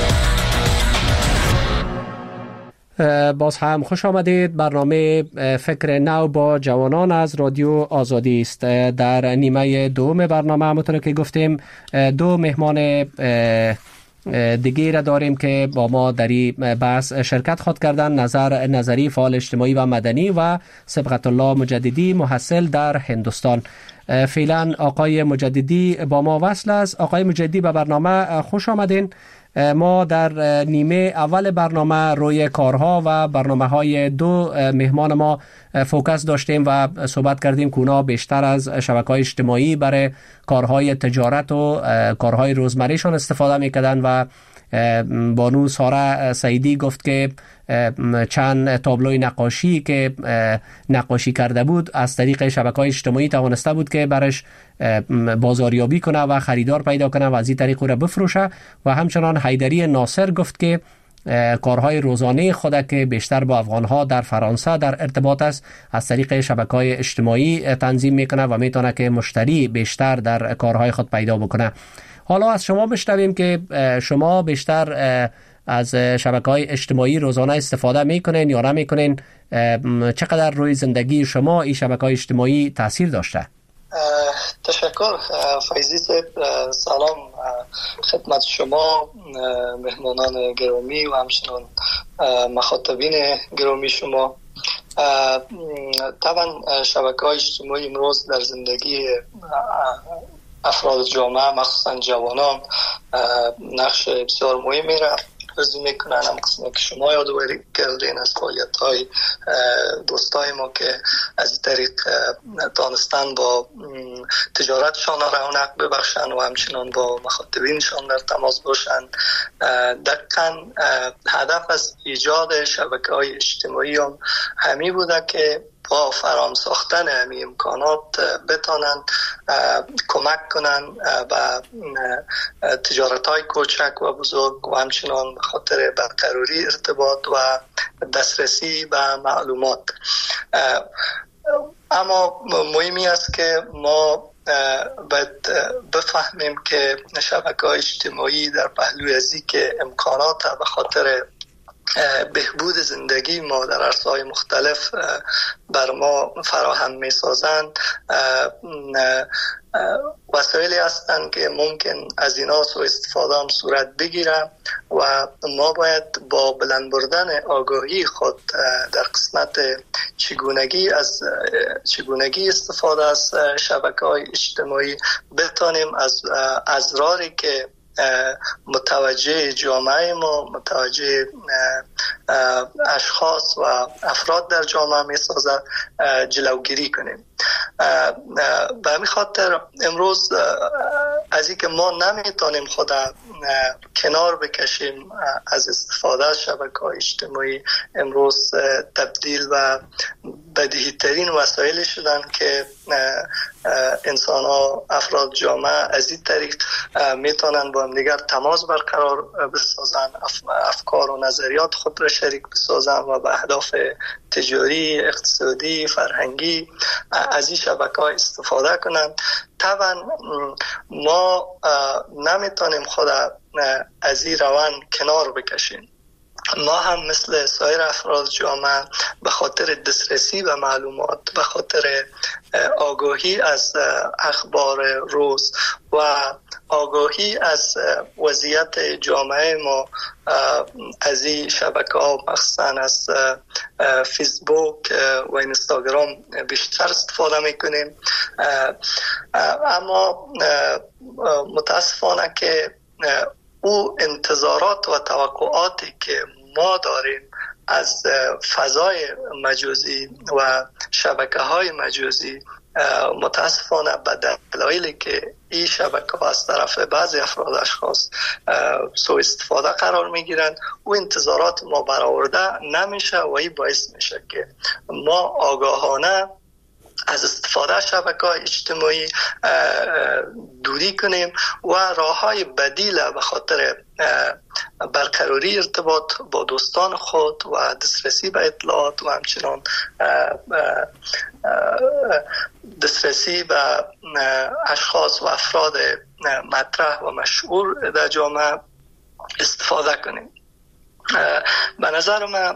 باز هم خوش آمدید. برنامه فکر نو با جوانان از رادیو آزادی است. در نیمه دوم برنامه همونطور که گفتیم دو مهمان دیگه را داریم که با ما در این بحث شرکت خواهد کردن. نظری فعال اجتماعی و مدنی و سبقت الله مجددی محصل در هندوستان. فعلا آقای مجددی با ما وصل است. آقای مجددی به برنامه خوش آمدین. ما در نیمه اول برنامه روی کارها و برنامه‌های دو مهمان ما فوکس داشتیم و صحبت کردیم که اونا بیشتر از شبکه‌های اجتماعی برای کارهای تجارت و کارهای روزمرهشان استفاده می‌کردن و بانو ساره سعیدی گفت که چند تابلوی نقاشی که نقاشی کرده بود از طریق شبکه‌های اجتماعی توانسته بود که برش بازاریابی کنه و خریدار پیدا کنه و از این طریق او را بفروشه. و همچنان حیدری ناصر گفت که کارهای روزانه خود که بیشتر با افغانها در فرانسه در ارتباط است از طریق شبکه‌های اجتماعی تنظیم میکنه و میتونه که مشتری بیشتر در کارهای خود پیدا بکنه. حالا از شما بشنویم که شما بیشتر از شبکه‌های اجتماعی روزانه استفاده میکنین یا نمیکنین؟ چقدر روی زندگی شما این شبکه‌های اجتماعی تاثیر داشته؟
تشکر فیضی صاحب. سلام خدمت شما مهمانان گرامی و همچنان مخاطبین گرامی شما. طبعا شبکه‌های اجتماعی امروز در زندگی افراد جامعه مخصوصا جوانان نقش بسیار مهمی را بازی میکنن. هم قسمی که شما یادآوری کردین از فعالیت‌های دوستای ما که از این طریق دانستن با تجارتشان رونق ببخشن و همچنان با مخاطبینشان در تماس باشن. دقیقاً هدف از ایجاد شبکه‌های اجتماعی هم همی بوده که با فرام ساختن همین امکانات بتانند کمک کنند به تجارت‌های کوچک و بزرگ و همچنان به خاطر برقراری ارتباط و دسترسی به معلومات. اما مهمی است که ما باید بفهمیم که شبکه‌های اجتماعی در پهلوی از که امکانات به خاطر بهبود زندگی ما در عرصه‌های مختلف بر ما فراهم می‌سازند وسایلی هستند که ممکن از اینا سوء استفاده هم صورت بگیره و ما باید با بلند بردن آگاهی خود در قسمت چگونگی استفاده از شبکه‌های اجتماعی بتانیم از اضراری که متوجه جامعه ما، متوجه اشخاص و افراد در جامعه می سازد جلوگیری کنیم. به همین خاطر امروز از اینکه ما نمیتونیم خود کنار بکشیم از استفاده از شبکه‌های اجتماعی، امروز تبدیل و بدیهی‌ترین وسایلی شدن که انسان ها، افراد جامعه از این طریق میتونن با هم دیگر تماس برقرار بسازن، افکار و نظریات خود را شریک بسازن و به اهداف تجاری، اقتصادی، فرهنگی از این شبکه‌ها استفاده کنند. طبعا ما نمیتونیم خود از این روند کنار بکشیم. ما هم مثل سایر افراد جامعه به خاطر دسترسی به معلومات، به خاطر آگاهی از اخبار روز و آگاهی از وضعیت جامعه ما از این شبکه‌ها، مخصوصا از فیسبوک و اینستاگرام بیشتر استفاده میکنیم. اما متاسفانه که او انتظارات و توقعاتی که ما داریم از فضای مجازی و شبکه‌های مجازی متاسفانه به دلایلی که این شبکه‌ها از طرف بعضی افراد اشخاص سوء استفاده قرار میگیرند، او انتظارات ما برآورده نمیشه و این باعث میشه که ما آگاهانه از استفاده شبکه‌های اجتماعی دوری کنیم و راه‌های بدیل به خاطر برقراری ارتباط با دوستان خود و دسترسی به اطلاعات و همچنان دسترسی به اشخاص و افراد مطرح و مشهور در جامعه استفاده کنیم. به نظر من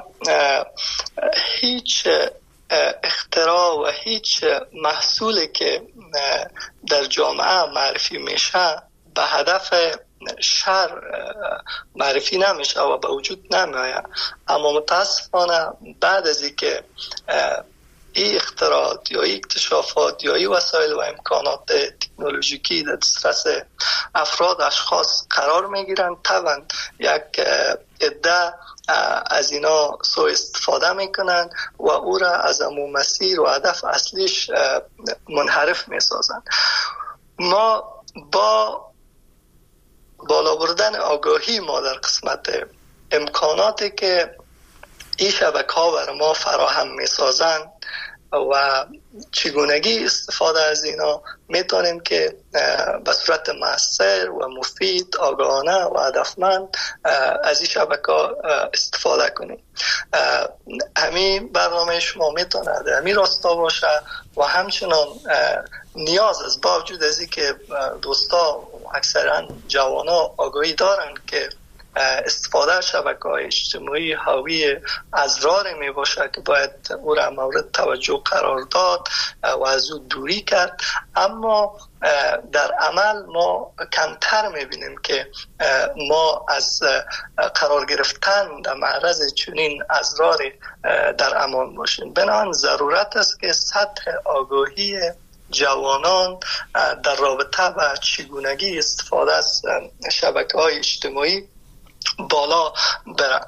هیچ اختراع و هیچ محصولی که در جامعه معرفی میشه به هدف شر معرفی نمیشه و به وجود نمیآید. اما متاسفانه بعد از اینکه این اختراعات یا این اکتشافات یا این وسایل و امکانات تکنولوژیکی در دسترس افراد اشخاص قرار میگیرن، طبعا یک عده از اینا سوء استفاده میکنن و او را از امو مسیر و هدف اصلیش منحرف میسازن. ما با بالا بردن آگاهی ما در قسمت امکاناتی که این شبکه‌ها برای ما فراهم میسازن و چگونگی استفاده از اینا میتونیم که به صورت مؤثر و مفید، آگاهانه و هدفمند از این شبکه‌ها استفاده کنیم. همین برنامه شما میتونه در همین راستا باشه و همچنان نیاز است، با وجود از اینکه دوستا اکثرا جوانا آگاهی دارن که استفاده از شبکه‌های اجتماعی حاوی اضرار می باشه که باید او را مورد توجه قرار داد و از او دوری کرد، اما در عمل ما کمتر می بینیم که ما از قرار گرفتن در معرض چنین اضراری در امان باشیم. بنابراین ضرورت است که سطح آگاهی جوانان در رابطه با چگونگی استفاده از شبکه‌های اجتماعی بالا برن.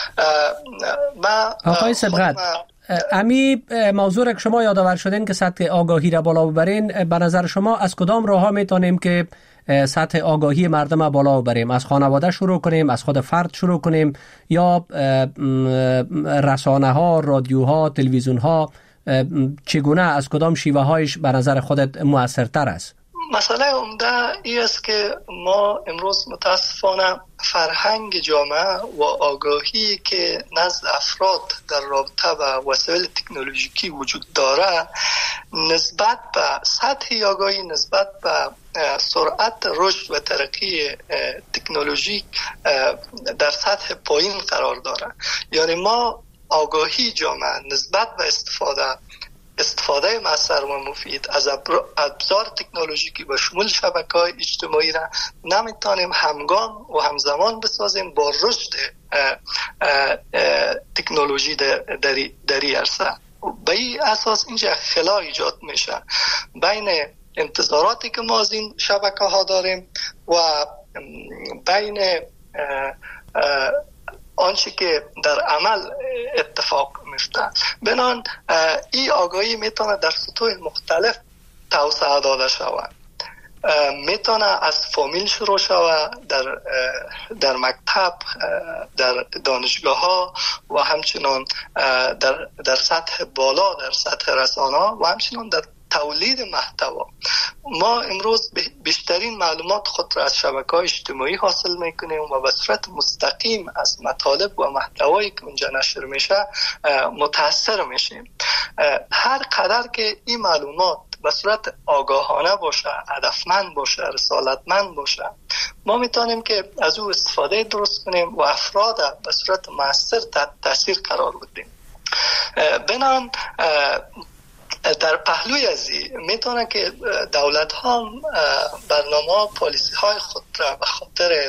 آقای سبقت، امی موضوع که شما یادآور شدین که سطح آگاهی را بالا ببرین، به نظر شما از کدام راه ها میتونیم که سطح آگاهی مردم بالا ببریم؟ از خانواده شروع کنیم، از خود فرد شروع کنیم، یا رسانه ها، رادیوها، تلویزیون ها؟ چگونه، از کدام شیوه هایش به نظر خودت مؤثرتر است؟
مسئله عمده ای است که ما امروز متاسفانه فرهنگ جامعه و آگاهی که نزد افراد در رابطه با وسایل تکنولوژیکی وجود داره نسبت به سطح آگاهی، نسبت به سرعت رشد و ترقی تکنولوژی در سطح پایین قرار داره. یعنی ما آگاهی جامعه نسبت به استفاده مؤثر و مفید از ابزار تکنولوژیکی و شمول شبکه‌های اجتماعی را نمیتونیم همگام و همزمان بسازیم با رشد تکنولوژی در این عرصه. به این اساس اینجا خلا ایجاد میشه بین انتظاراتی که ما از این شبکه ها داریم و بین آنچه که در عمل اتفاق میفته. بنان این آگاهی میتونه در سطوح مختلف توسعه داده شود. میتونه از فامیل شروع شود، در مکتب، در دانشگاه ها و همچنان در سطح بالا، در سطح رسانه ها و همچنان در تولید محتوا. ما امروز بیشترین معلومات خود را از شبکه‌های اجتماعی حاصل میکنیم و به صورت مستقیم از مطالب و محتوایی که اونجا نشر میشه متاثر میشیم. هر قدر که این معلومات به صورت آگاهانه باشه، هدفمند باشه، رسالتمند باشه، ما میتونیم که از او استفاده درست کنیم و افراد به صورت مؤثر تحت تاثیر قرار بدیم. بنان در پهلوی از این میتونه که دولت ها برنامه پالیسی های خود را به خاطر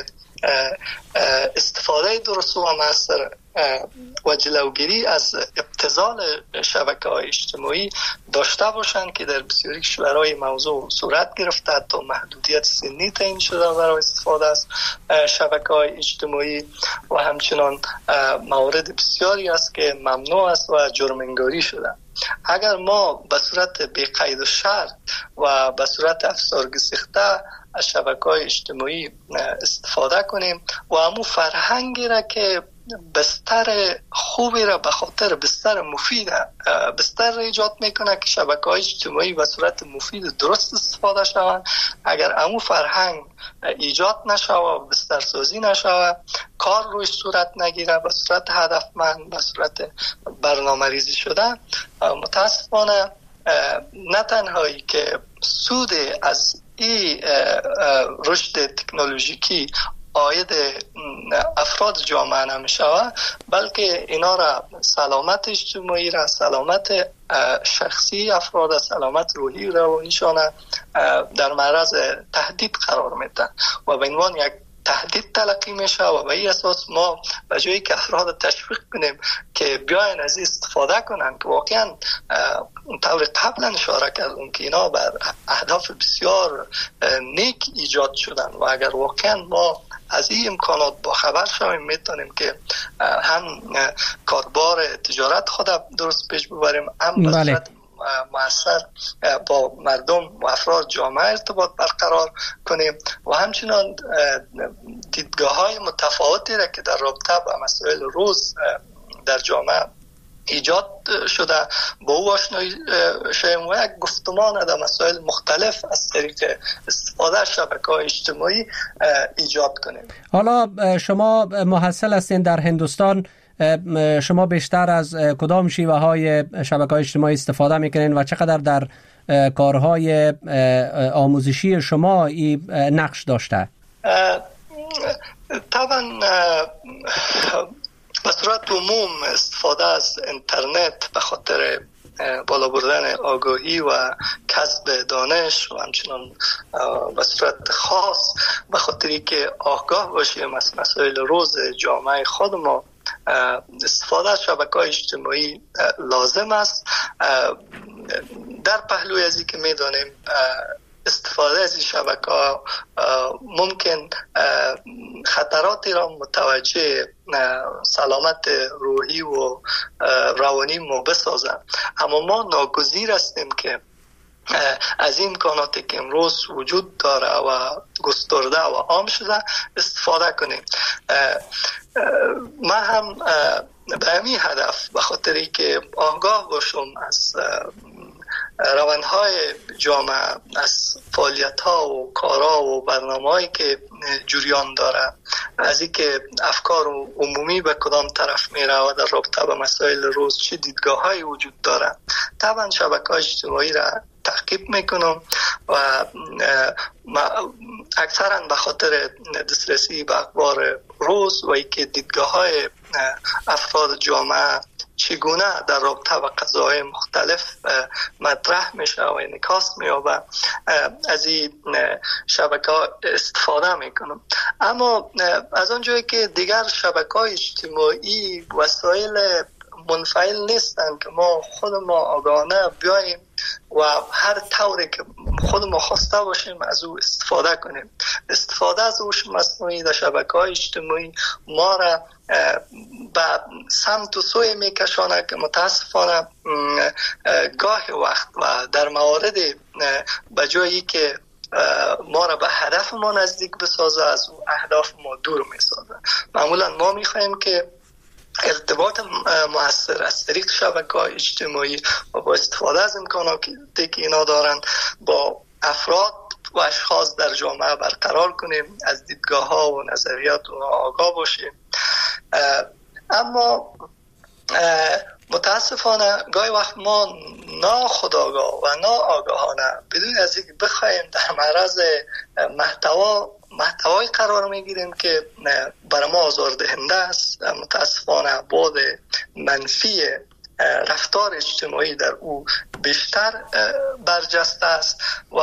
استفاده درست و مؤثر و جلوگیری از ابتذال شبکه‌های اجتماعی داشته باشند که در بسیاری کشورهای موضوع صورت گرفته. حتی محدودیت سنی تعیین شده برای استفاده از شبکه‌های اجتماعی و همچنان موارد بسیاری است که ممنوع است و جرم انگاری شده. اگر ما به صورت بی قید و شرط و به صورت افسارگسیخته از شبکه‌های اجتماعی استفاده کنیم و همون فرهنگی را که بستر خوبی را به خاطر بستر مفید بستر ایجاد میکنه که شبکه‌های اجتماعی به صورت مفید درست استفاده شوند، اگر همون فرهنگ ایجاد نشوه، بستر سازی نشوه، کار روی صورت نگیره به صورت هدفمند، به صورت برنامه ریزی شده، متاسفانه نه تنهایی که سود از این رشد تکنولوژیکی عاید افراد جامعه نمیشوه، بلکه اینا را سلامت اجتماعی را، سلامت شخصی افراد، سلامت روحی روانیشان در معرض تهدید قرار میده و به عنوان یک تهدید تلقی میشه و به این اساس ما به جایی که افراد تشویق کنیم که بیاین از استفاده کنن که واقعا طور قبلا اشاره کردیم که اینا بر اهداف بسیار نیک ایجاد شدن و اگر واقعا ما از این امکانات با خبر شویم میتونیم که هم کاربار تجارت خود درست پیش ببریم، هم به صورت مؤثر با مردم و افراد جامعه ارتباط برقرار کنیم و همچنان دیدگاه‌های متفاوتی را که در رابطه با مسائل روز در جامعه ایجاد شده با او آشنایی شویم و یک گفتمان در مسائل مختلف از طریق استفاده از شبکه‌های اجتماعی ایجاد کنیم.
حالا شما محصل هستین در هندوستان، شما بیشتر از کدام شیوه های شبکه‌های اجتماعی استفاده میکنین و چقدر در کارهای آموزشی شما این نقش داشته؟
طبعا به صورت عموم استفاده از اینترنت به خاطر بالا بردن آگاهی و کسب دانش و همچنان به صورت خاص به خاطری که آگاه باشیم از مسائل روز جامعه خود ما، استفاده از شبکه‌های اجتماعی لازم است. در پهلوی از این که می‌دانیم استفاده از این شبکه‌ها ممکن خطراتی را متوجه سلامت روحی و روانی ما بسازند، اما ما ناگزیر هستیم که از این امکاناتی که امروز وجود داره و گسترده و عام شده استفاده کنیم. من هم به همین هدف به خاطری که آگاه باشم از روندهای جامعه، از فعالیت ها و کارها و برنامه هایی که جریان داره، از اینکه افکار عمومی به کدام طرف میره و در رابطه با مسائل روز چه دیدگاه های وجود داره، طبعا شبکه‌های اجتماعی را تعقیب میکنم و اکثرا به خاطر دسترسی به اخبار روز و اینکه دیدگاه های افراد جامعه چگونه در رابطه با قضاهای مختلف مطرح میشه و انعکاس مییابه، از این شبکه‌ها استفاده میکنم. اما از آنجایی که دیگر شبکه‌های اجتماعی وسایل منفعل نیستن که ما خود ما آگاهانه بیاییم و هر طوری که خود ما خواسته باشیم از او استفاده کنیم. استفاده از هوش مصنوعی در شبکه‌های اجتماعی ما را به سمت و سوی میکشانه که متاسفانه گاه وقت و در موارد به جایی که ما را به هدف ما نزدیک بسازه از اهداف ما دور میسازه. معمولا ما میخوایم که ارتباط مؤثر از طریق شبکه‌های اجتماعی و با استفاده از امکاناتی که اینا دارن با افراد و اشخاص در جامعه برقرار کنیم، از دیدگاه ها و نظریات اونا آگاه باشیم. اما متاسفانه گاهی وقت ما ناخودآگاه و ناآگاهانه بدون از اینکه بخوایم در معرض محتوای قرار میگیریم که برای ما آزاردهنده است. متاسفانه بعد منفی رفتار اجتماعی در او بیشتر برجسته است و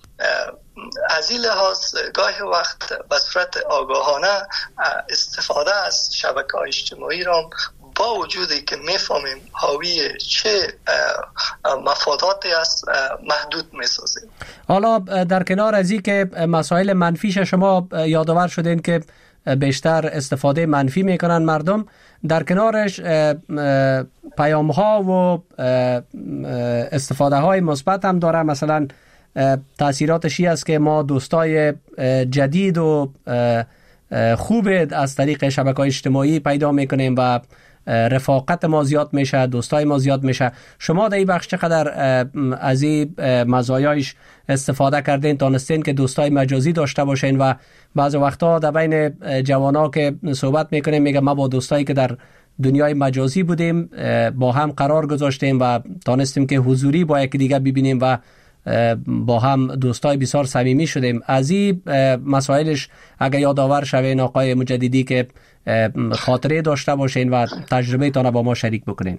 از این لحاظ گاهی وقت به صورت آگاهانه استفاده از شبکه‌های اجتماعی را با وجودی که میفهمیم حاوی چه مفاداتی است محدود میسازیم.
حالا در کنار از این که مسائل منفیش شما یادآور شدین که بیشتر استفاده منفی میکنن مردم، در کنارش پیام ها و استفاده های مثبت هم داره. مثلا تاثیراتش است که ما دوستای جدید و خوب از طریق شبکه‌های اجتماعی پیدا میکنیم و رفاقت ما زیاد میشه، دوستای ما زیاد میشه. شما در این بخش چقدر از این مزایایش استفاده کردین، تانستین که دوستای مجازی داشته باشین؟ و بعض وقتا در بین جوانا که صحبت میکنیم میگه ما با دوستایی که در دنیای مجازی بودیم با هم قرار گذاشتیم و تانستیم که حضوری با یکی دیگه ببینیم و با هم دوستای بسیار صمیمی شدیم. از این مسائلش اگر یادآور شوین آقای مجددی که خاطره داشته باشین و تجربه تان با ما شریک بکنین.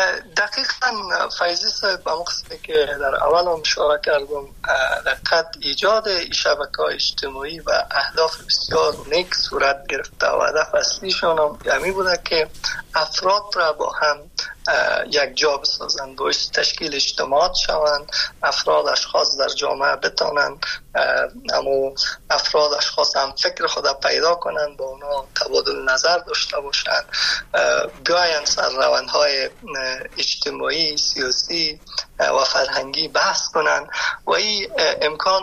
دقیقاً فیضی صاحب به قسمی که در اول هم اشاره کردم، دقیقاً ایجاد شبکه‌های اجتماعی و اهداف بسیار نیک صورت گرفته و هدف اصلیشون هم همین بوده که افراد را با هم یک جا بسازند، باعث تشکیل اجتماعات شوند، افراد اشخاص در جامعه بتانند اما افراد اشخاص هم فکر خود پیدا کنند، با اونا تبادل نظر داشته باشند، بیاین سر روندهای اجتماعی، سیاسی و فرهنگی بحث کنند و این امکان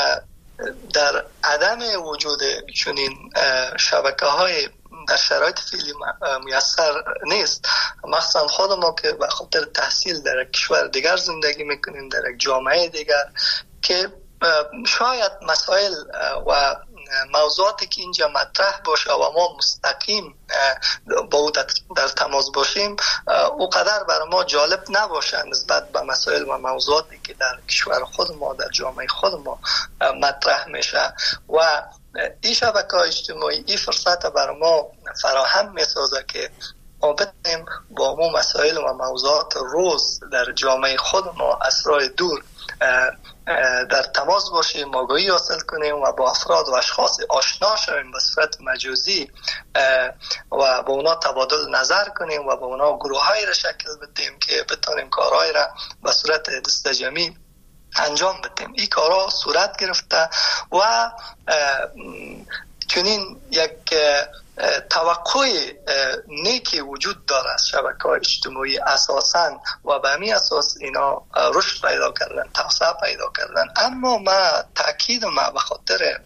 در عدم وجود چنین شبکه‌های در شرایط فعلی میسر نیست. مخصوصا خود ما که به خاطر تحصیل در کشور دیگر زندگی میکنیم، در یک جامعه دیگر، که شاید مسائل و موضوعاتی که اینجا مطرح باشه و ما مستقیم با او در تماس باشیم او قدر برای ما جالب نباشه نسبت به مسائل و موضوعاتی که در کشور خود ما، در جامعه خود ما مطرح میشه. و این شبکه‌های اجتماعی این فرصت برای ما فراهم میسازه که ما بتونیم با همون مسائل و موضوعات روز در جامعه خود ما از راه دور در تماس باشیم، آگاهی حاصل کنیم و با افراد و اشخاص آشنا شویم به صورت مجازی و با اونا تبادل نظر کنیم و با اونا گروه‌هایی را شکل بدیم که بتونیم کارهای را به صورت دستجمعی انجام بدیم. این کارها صورت گرفته و چنین یک توقع نیکی وجود داره از شبکه‌های اجتماعی اساساً و به همین اساس اینا رشد پیدا کردن، توسعه پیدا کردن. اما ما تأکید ما به خاطر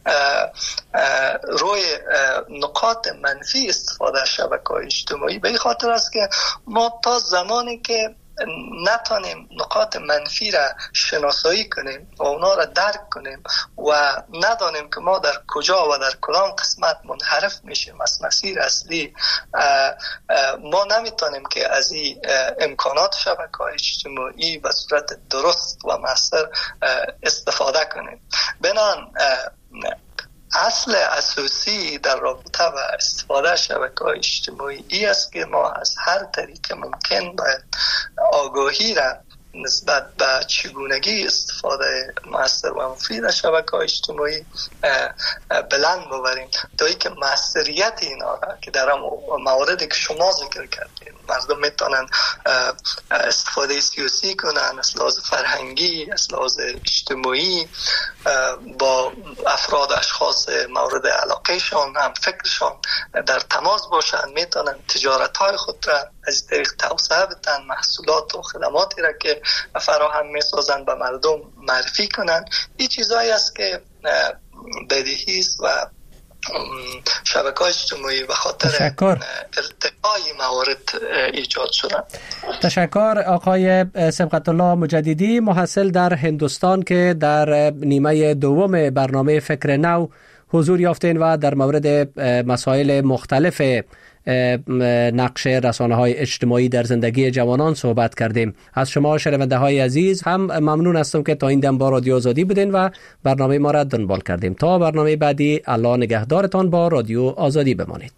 روی نقاط منفی استفاده از شبکه‌های اجتماعی به این خاطر است که ما تا زمانی که نتانیم نقاط منفی را شناسایی کنیم و اونا را درک کنیم و ندانیم که ما در کجا و در کدام قسمت منحرف میشیم از مسیر اصلی، ما نمیتونیم که از این امکانات شبکه‌های اجتماعی به صورت درست و مؤثر استفاده کنیم. بنان اصل اساسی در رابطه و استفاده از شبکه‌های اجتماعی ای است که ما از هر طریق ممکن باید آگاهی را نسبت به چگونگی استفاده مؤثر و مفید از شبکه‌های اجتماعی بلند ببریم تا اینکه مؤثریت اینا را که در مواردی که شما ذکر کردید، مردم میتونن استفاده سیاسی کنن، از لحاظ فرهنگی، از لحاظ اجتماعی با افراد اشخاص مورد علاقهشان، هم فکرشان در تماس باشن، میتونن تجارت های خود را از طریق توسعه بدن، محصولات و خدماتی را که فراهم میسازن به مردم معرفی کنن. این چیزایی است که بدیهی است و شبکه‌های اجتماعی به خاطر ارتقای موارد ایجاد شدن.
تشکر آقای سبقت الله مجددی، محصل در هندوستان که در نیمه دوم برنامه فکر نو حضور یافتین و در مورد مسائل مختلف نقش رسانه‌های اجتماعی در زندگی جوانان صحبت کردیم. از شما شنونده های عزیز هم ممنون هستم که تا این دم با رادیو آزادی بودین و برنامه ما را دنبال کردیم. تا برنامه بعدی، الله نگهدارتان. با رادیو آزادی بمانید.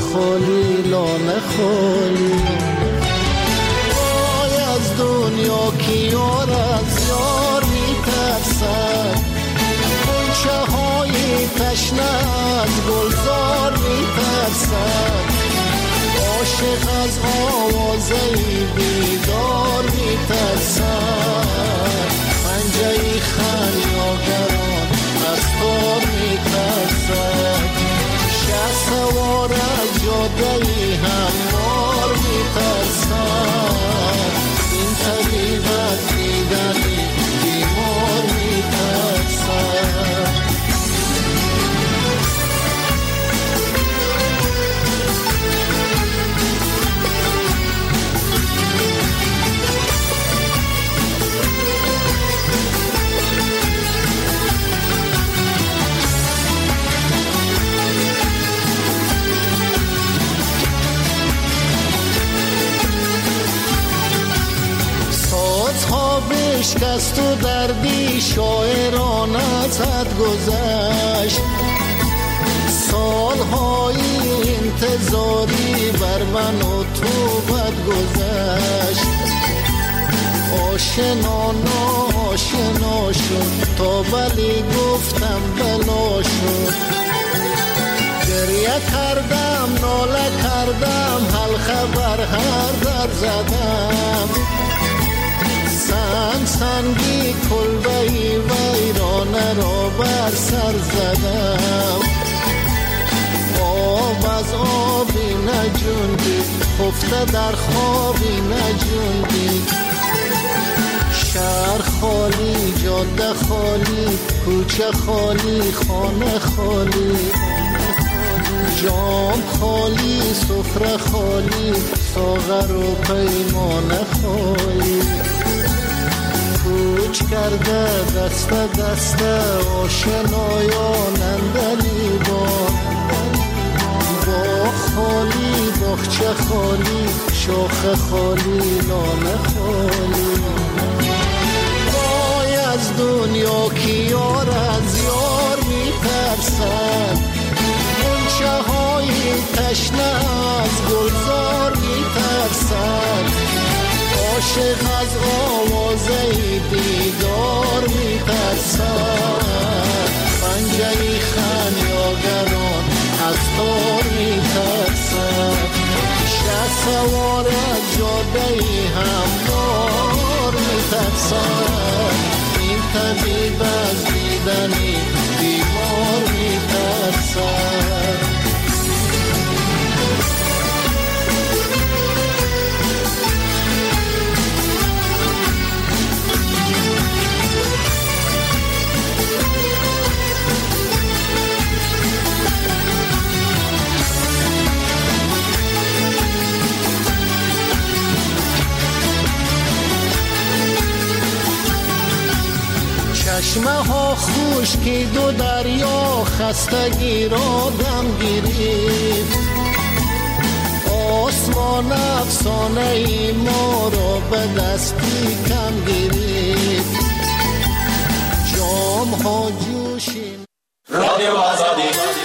از دنیا کیار از یار میترسد، گلچه های تشنه از گلزار میترسد، عاشق از آوازه بیدار میترسد، پنجه خریاگران از تار میترسد، شه سوار از جاده هموار میترسد، این طبیب از دیدن بیمار میترسد. بشکست و دردی شاعران ازت گذشت، سالهای انتظاری بر من و تو بد گذشت، آشنا ناآشنا شد تا ولی گفتم بلا شد، گریه کردم ناله کردم حل خبر هر در زدم، سنگی کلبهی ویرانه را بر سر زدم، آب از آبی نجوندی خفته در خوابی نجوندی، شهر خالی جاده خالی کوچه خالی خانه خالی، جام خالی سفره خالی ساغر و پیمانه خالی، کوچ کرده دست دست آشنایان اندلیبان، باغ خالی باغچه خالی شاخه خالی لانه خالی، وای از دنیا کی یار از یار میترسد، گلچه های تشنه از گلزار میترسد، عاشق از آوازه دیدار میترسد، پنجه خمیاگران از تار میترسد، شه سوار از جاده هموار میترسد، این طبیب از دیدنی بیمار میترسد. خشکی دو دریا خستگی را دم گرفت. آسمان افسانه ای ما را به دستی کم گرفت. جام ها جوشیم.
رادیو آزادی.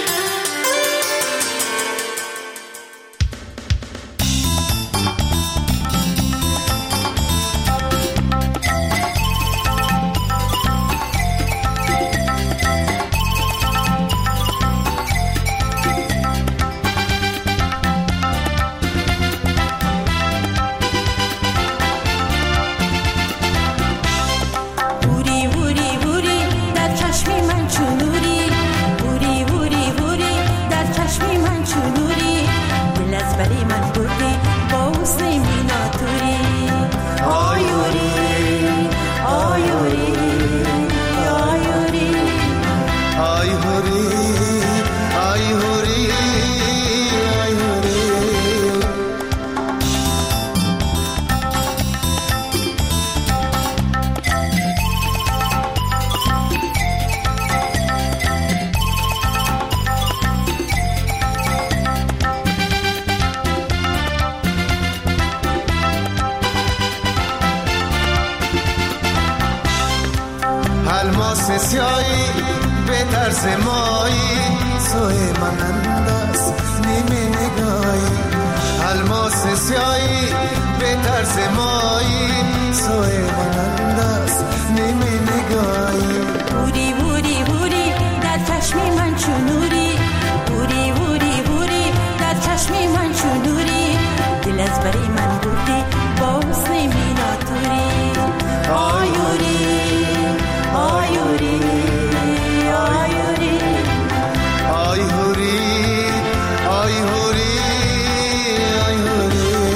سیایی به طرز مایی سوی من انداز نیمه نگاهی. الماس سیایی به طرز مایی سوی من انداز نیمه نگاهی.
بوری بوری بوری در چشم من چونوری. بوری بوری بوری در چشم من چونوری. دل از بری من بودی با حسن میناتوری. آیوری آیوری آیوری
آیوری آیوری آیوری.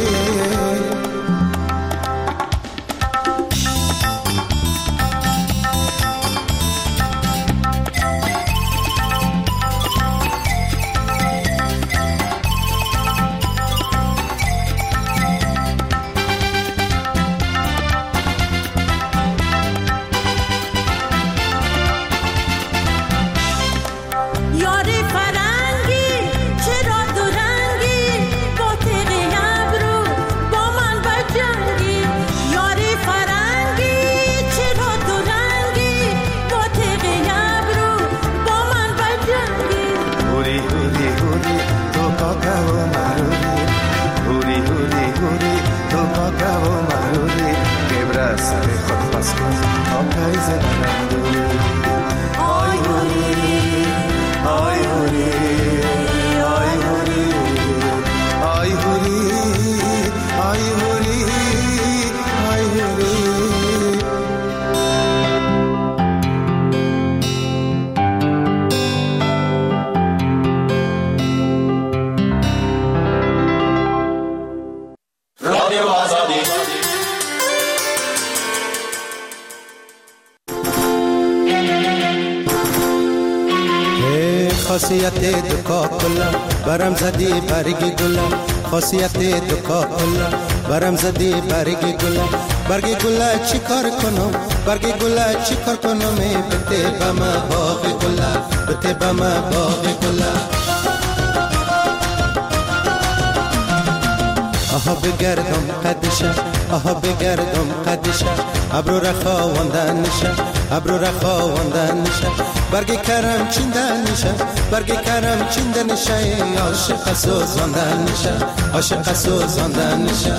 خاصیت دکا کلا برم زدی برگی گلا. خاصیت دکا کلا برم زدی برگی گلا. برگی گلا چی کار کنم؟ برگی گلا چی کار کنم؟ بته بما باغ گلا. بته بما باغ گلا. آها بگردم قدشه. آها بگردم قدشه. ابرو رخا واندن نشه. ابرو رخا واندن نشه. برگی کرم چیندن نشه. برگی کرم چیندن نشه. عاشق سوزاندن نشه. عاشق سوزاندن نشه.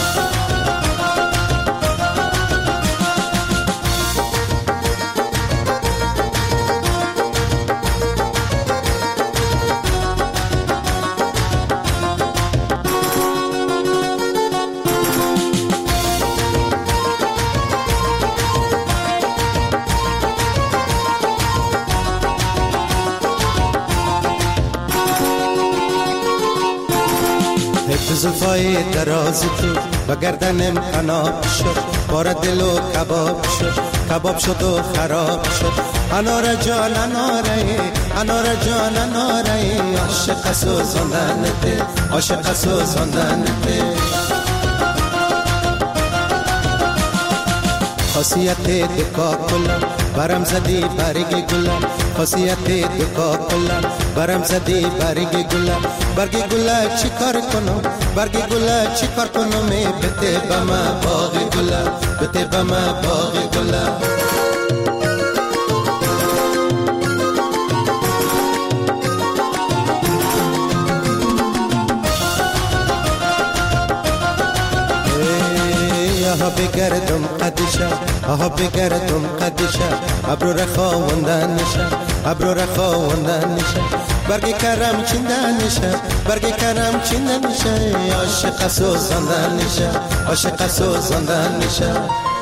زلفای دراز تو و گردنم خناب شد. بار دل و کباب شد. کباب شد و خراب شد. انار جان اناره. انار جان اناره. عاشق سوزاندنته. عاشق سوزاندنته. خاصیت دکا کلا برم زدی برگ گلا خاصیت دکا کلا برم زدی برگ گلا برگ گلا چی کار کنم برگ گلا چی کار کنم بته بما باغ گلا بته بما باغ گلا آها بگردم قدشا آها بگردم قدشا ابرو رخواندن نشه ابرو رخواندن نشه برگ کرم چیندن نشه برگ کرم چیندن نشه عاشق سوزاندن نشه عاشق سوزاندن نشه